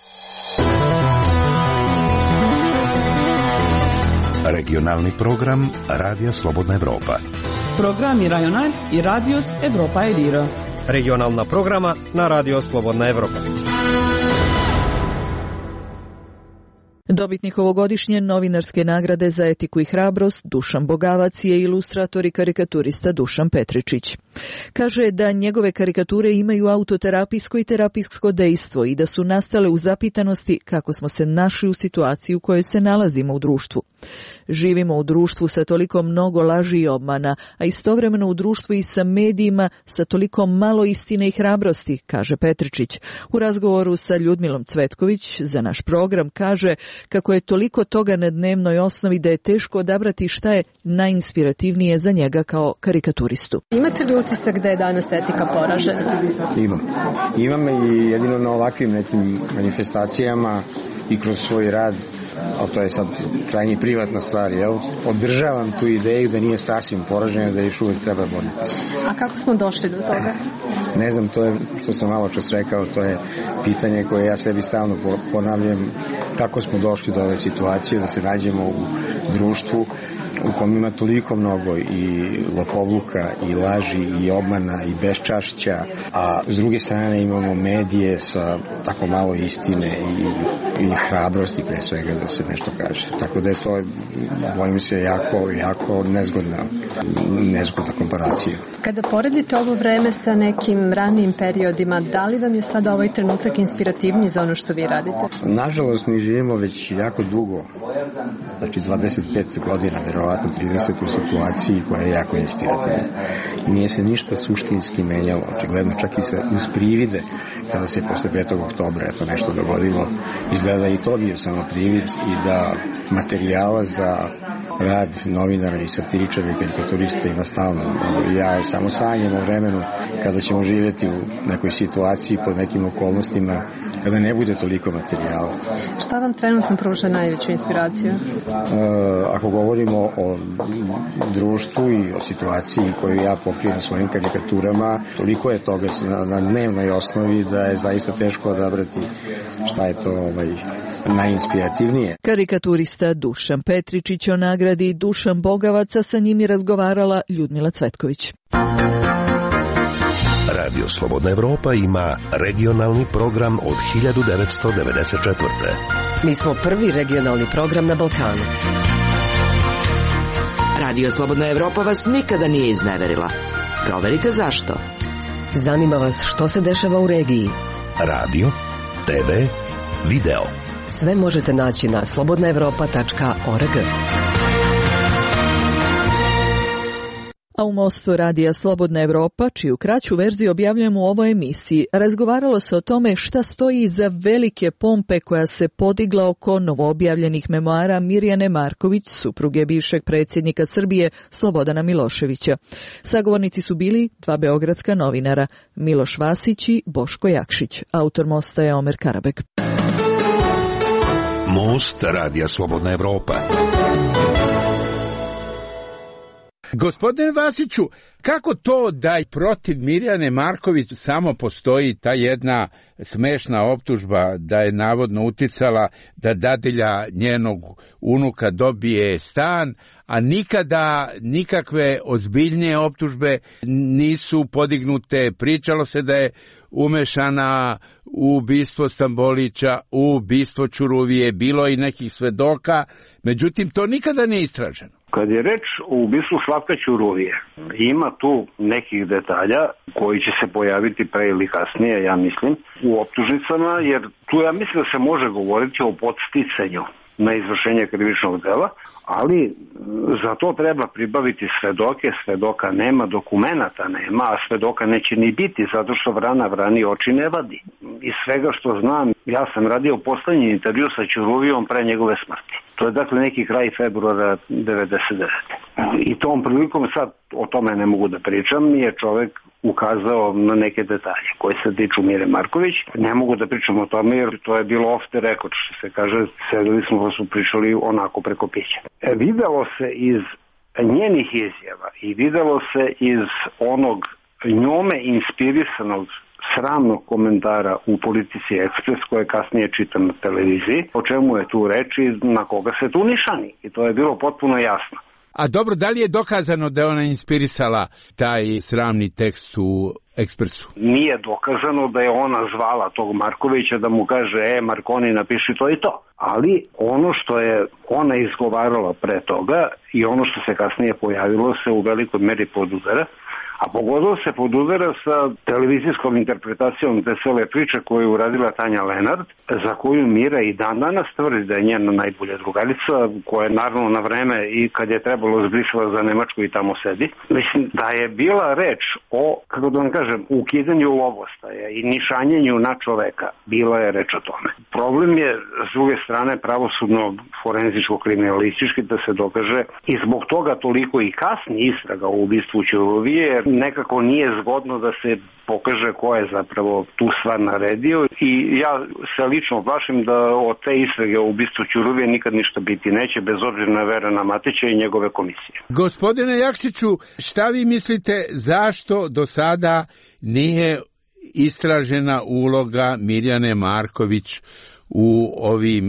Regionalni program Radija Slobodna Evropa. Programi Rajonal i Radios Evropa Elira. Regionalna programa na Radio Slobodna Evropa. Dobitnik ovogodišnje novinarske nagrade za etiku i hrabrost Dušan Bogavac je ilustrator i karikaturista Dušan Petričić. Kaže da njegove karikature imaju autoterapijsko i terapijsko dejstvo i da su nastale u zapitanosti kako smo se našli u situaciji u kojoj se nalazimo u društvu. Živimo u društvu sa toliko mnogo laži i obmana, a istovremeno u društvu i sa medijima sa toliko malo istine i hrabrosti, kaže Petričić. U razgovoru sa Ljudmilom Cvetković za naš program kaže kako je toliko toga na dnevnoj osnovi da je teško odabrati šta je najinspirativnije za njega kao karikaturistu. Imate li utisak da je danas etika poražena? Imam. Imam i jedino na ovakvim nekim manifestacijama i kroz svoj rad ali to je sad krajnje privatna stvar, jel? Podržavam tu ideju da nije sasvim poražena, da još uvijek treba boriti se. A kako smo došli do toga? Ne znam, to je, što sam malo čas rekao, to je pitanje koje ja sebi stalno ponavljam, kako smo došli do ove situacije da se nađemo u društvu u kom ima toliko mnogo i lopovluka i laži i obmana i beščašća, a s druge strane imamo medije sa tako malo istine i, i hrabrosti pre svega da se nešto kaže. Tako da je to, bojim se, jako, jako nezgodna, nezgodna komparacija. Kada poredite ovo vreme sa nekim ranijim periodima, da li vam je sada ovaj trenutak inspirativniji za ono što vi radite? Nažalost, mi živimo već jako dugo, znači dvadeset pet godina, verovatno trideset u situaciji koja je jako inspirativna. I nije se ništa suštinski menjalo, očigledno čak i sa, uz privide, kada se posle petog oktobra eto nešto dogodilo, izgleda i to bio samo privid i da materijala za rad novinara i satiričara i karikaturista ima stalno. Ja samo sanjam o vremenu kada ćemo živjeti u nekoj situaciji pod nekim okolnostima kada ne bude toliko materijala. Šta vam trenutno pruža najveću inspiraciju? E, ako govorimo o društvu i o situaciji koju ja pokrijem svojim karikaturama, toliko je toga na, na dnevnoj osnovi da je zaista teško odabrati šta je to ovaj, najinspirativnije. Karikaturista Dušan Petričić o nagradi Dušan Bogavaca, sa njim je razgovarala Ljudmila Cvetković. Radio Slobodna Evropa ima regionalni program od hiljadu devetsto devedeset četvrte. Mi smo prvi regionalni program na Balkanu. Radio Slobodna Evropa vas nikada nije izneverila. Proverite zašto. Zanima vas što se dešava u regiji. Radio, te ve, video. Sve možete naći na slobodna evropa tačka org. A u Mostu radija Slobodna Evropa, čiju kraću verziju objavljujemo u ovoj emisiji, razgovaralo se o tome šta stoji iza velike pompe koja se podigla oko novoobjavljenih memoara Mirjane Marković, supruge bivšeg predsjednika Srbije Slobodana Miloševića. Sagovornici su bili dva beogradska novinara, Miloš Vasić i Boško Jakšić. Autor Mosta je Omer Karabek. Most radija Slobodna Evropa. Gospodine Vasiću, kako to da i protiv Mirjane Marković samo postoji ta jedna smešna optužba da je navodno uticala da dadilja njenog unuka dobije stan, a nikada nikakve ozbiljnije optužbe nisu podignute? Pričalo se da je umešana u ubistvo Stambolića, u ubistvo Ćuruvije, bilo i nekih svedoka, međutim to nikada nije istraženo. Kad je reč o ubistvu Slavka Ćuruvije, ima tu nekih detalja koji će se pojaviti pre ili kasnije, ja mislim, u optužnicama, jer tu ja mislim da se može govoriti o podsticanju na izvršenje krivičnog dela, ali za to treba pribaviti svedoke, svedoka nema, dokumenata nema, a svedoka neće ni biti, zato što vrana vrani oči ne vadi. Iz svega što znam, ja sam radio poslednji intervju sa Ćuruvijom pre njegove smrti. To je dakle neki kraj februara devedeset devete. I tom prilikom, sad o tome ne mogu da pričam, mi je čovek ukazao na neke detalje koje se tiču Mire Marković. Ne mogu da pričam o tome jer to je bilo off the record, što se kaže, sedeli smo pa su pričali onako preko pića. E, videlo se iz njenih izjava i videlo se iz onog njome inspirisanog sramnog komentara u Politici Ekspres koje kasnije čitam na televiziji, o čemu je tu reči, na koga se tu nišani. I to je bilo potpuno jasno. A dobro, da li je dokazano da je ona inspirisala taj sramni tekst u Ekspresu? Nije dokazano da je ona zvala tog Markovića da mu kaže, e, Markoni, napiši to i to. Ali ono što je ona izgovarala pre toga i ono što se kasnije pojavilo se u velikoj meri podudara, a pogotovo se podudara sa televizijskom interpretacijom te cele priče koju je uradila Tanja Lenart, za koju Mira i dan danas tvrdi da je njena najbolja drugarica, koja je naravno na vreme i kad je trebalo zbrisala za Nemačku i tamo sedi. Mislim da je bila reč o, kako da vam kažem, ukidanju lovostaja i nišanjenju na čoveka. Bila je reč o tome. Problem je, s druge strane, pravosudno forenzičko-kriminalistički da se dokaže i zbog toga toliko i kasni istraga u ubistvu Ćuruvije, jer nekako nije zgodno da se pokaže ko je zapravo tu stvar naredio i ja se lično plašim da od te istrage o ubistvu Ćuruvije nikad ništa biti neće, bez obzira na Verana Matića i njegove komisije. Gospodine Jakšiću, šta vi mislite zašto do sada nije istražena uloga Mirjane Marković u ovim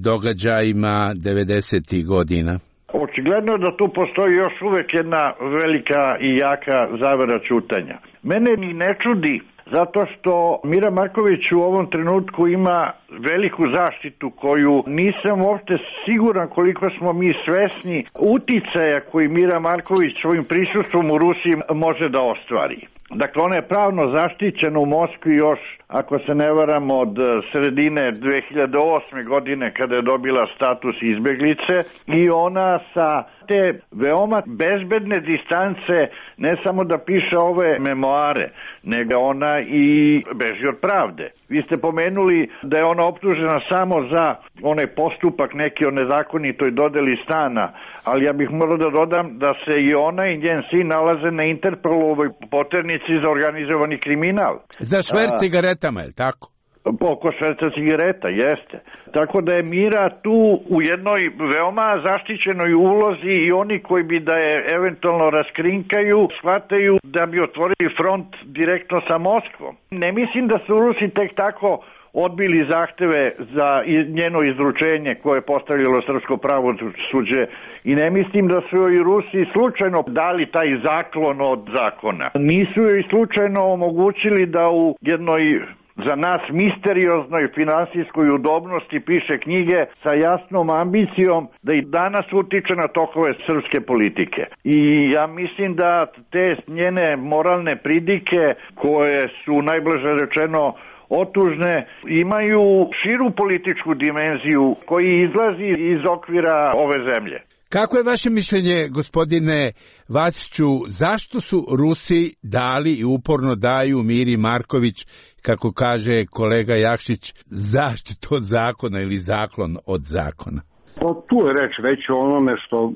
događajima devedesetih godina? Očigledno je da tu postoji još uvek jedna velika i jaka zavera ćutanja. Mene ni ne čudi zato što Mira Marković u ovom trenutku ima veliku zaštitu koju nisam uopšte siguran koliko smo mi svesni uticaja koji Mira Marković svojim prisustvom u Rusiji može da ostvari. Dakle, ona je pravno zaštićena u Moskvi još, ako se ne varam, od sredine dve hiljade osme godine kada je dobila status izbeglice i ona sa te veoma bezbedne distance ne samo da piše ove memoare, nego ona i beži od pravde. Vi ste pomenuli da je ona optužena samo za onaj postupak neki o nezakonitoj dodeli stana, ali ja bih morao da dodam da se i ona i njen sin nalaze na Interpolovoj poternici za organizovani kriminal. Za šverc cigaretama, je li tako? Oko šverca cigareta, jeste. Tako da je Mira tu u jednoj veoma zaštićenoj ulozi i oni koji bi da je eventualno raskrinkaju, shvataju da bi otvorili front direktno sa Moskvom. Ne mislim da su Rusi tek tako odbili zahteve za njeno izručenje koje je postavljalo srpsko pravosuđe i ne mislim da su joj Rusi slučajno dali taj zaklon od zakona. Nisu joj slučajno omogućili da u jednoj za nas misterioznoj finansijskoj udobnosti piše knjige sa jasnom ambicijom da i danas utiče na tokove srpske politike. I ja mislim da te njene moralne pridike koje su najblaže rečeno otužne, imaju širu političku dimenziju koji izlazi iz okvira ove zemlje. Kako je vaše mišljenje, gospodine Vasiću, zašto su Rusi dali i uporno daju Miri Marković, kako kaže kolega Jakšić, zaštitu od zakona ili zaklon od zakona? Pa tu je reč već o onome što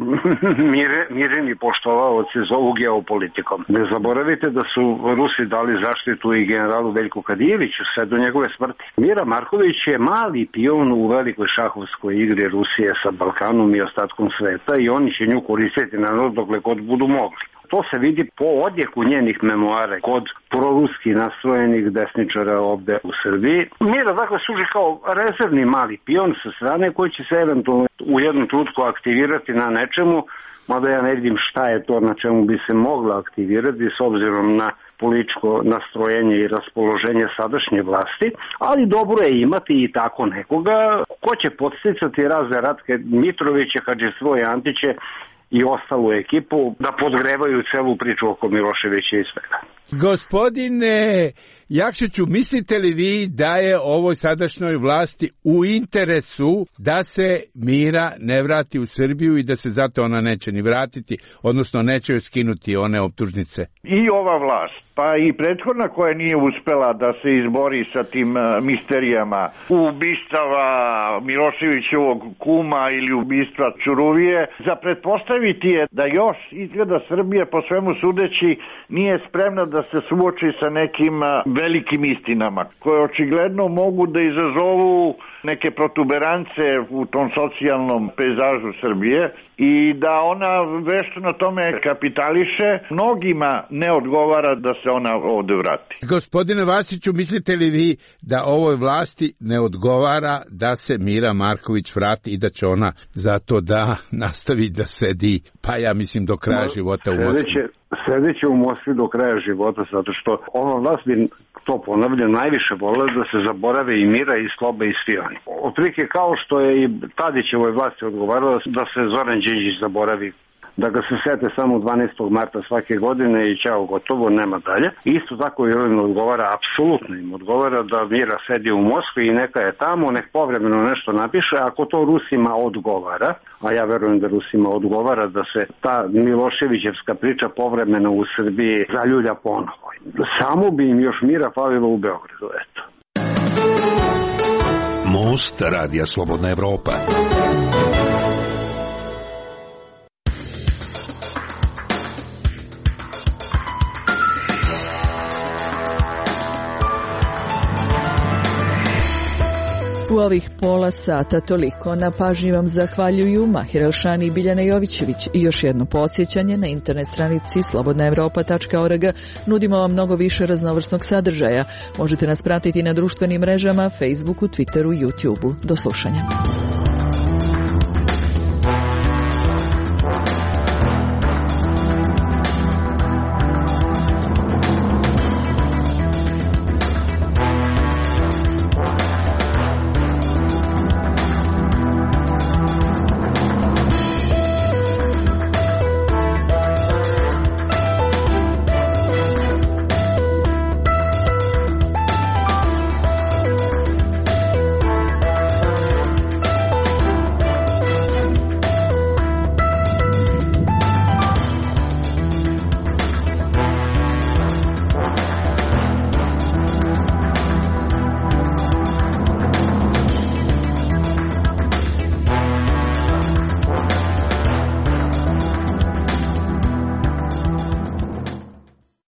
mire, mireni poštovaoci zovu geopolitikom. Ne zaboravite da su Rusi dali zaštitu i generalu Veljku Kadijeviću sve do njegove smrti. Mira Marković je mali pion u velikoj šahovskoj igri Rusije sa Balkanom i ostatkom sveta i oni će nju koristiti na dokle god budu mogli. To se vidi po odjeku njenih memoara kod proruski nastrojenih desničara ovde u Srbiji. Mira dakle služi kao rezervni mali pion sa strane koji će se eventualno u jednom trenutku aktivirati na nečemu, mada ja ne vidim šta je to na čemu bi se mogla aktivirati s obzirom na političko nastrojenje i raspoloženje sadašnje vlasti, ali dobro je imati i tako nekoga ko će podsticati razne Ratke Mitroviće, Hadžisvoje Antiće i ostalu ekipu da podgrevaju celu priču oko Miloševića i svega. Gospodine Jakšiću, mislite li vi da je ovoj sadašnjoj vlasti u interesu da se Mira ne vrati u Srbiju i da se zato ona neće ni vratiti, odnosno neće joj skinuti one optužnice? I ova vlast, pa i prethodna koja nije uspela da se izbori sa tim misterijama ubistava Miloševićevog kuma ili ubistva Ćuruvije, za pretpostaviti je da još izgleda Srbija po svemu sudeći nije spremna da se suoči sa nekim velikim istinama koje očigledno mogu da izazovu neke protuberance u tom socijalnom pejzažu Srbije i da ona vešto na tome kapitališe. Mnogima ne odgovara da se ona ovde vrati. Gospodine Vasiću, mislite li vi da ovoj vlasti ne odgovara da se Mira Marković vrati i da će ona zato da nastavi da sedi, pa ja mislim do kraja no, života u Moskvi? Sedeće u Moskvi do kraja života, zato što ova vlast bi, to ponavljam, najviše volila da se zaborave i Mira i Sloba i svi oni. Otprilike kao što je i Tadićevoj vlasti odgovarala da se Zoran Đinđić zaboravi, da ga se sete samo dvanaestog marta svake godine i ćao, gotovo, nema dalje. Isto tako i ovim odgovara, apsolutno im odgovara da Mira sedi u Moskvi i neka je tamo, nek povremeno nešto napiše, ako to Rusima odgovara, a ja verujem da Rusima odgovara da se ta Miloševićevska priča povremeno u Srbiji zaljulja ponovo. Samo bi im još Mira falilo u Beogradu, eto. Most Radija Slobodna Evropa. U ovih pola sata toliko. Na pažnji vam zahvaljuju Mahir Elšani i Biljana Jovićević. I još jedno podsjećanje, na internet stranici slobodna evropa tačka org nudimo vam mnogo više raznovrsnog sadržaja. Možete nas pratiti na društvenim mrežama, Facebooku, Twitteru, YouTubeu. Do slušanja.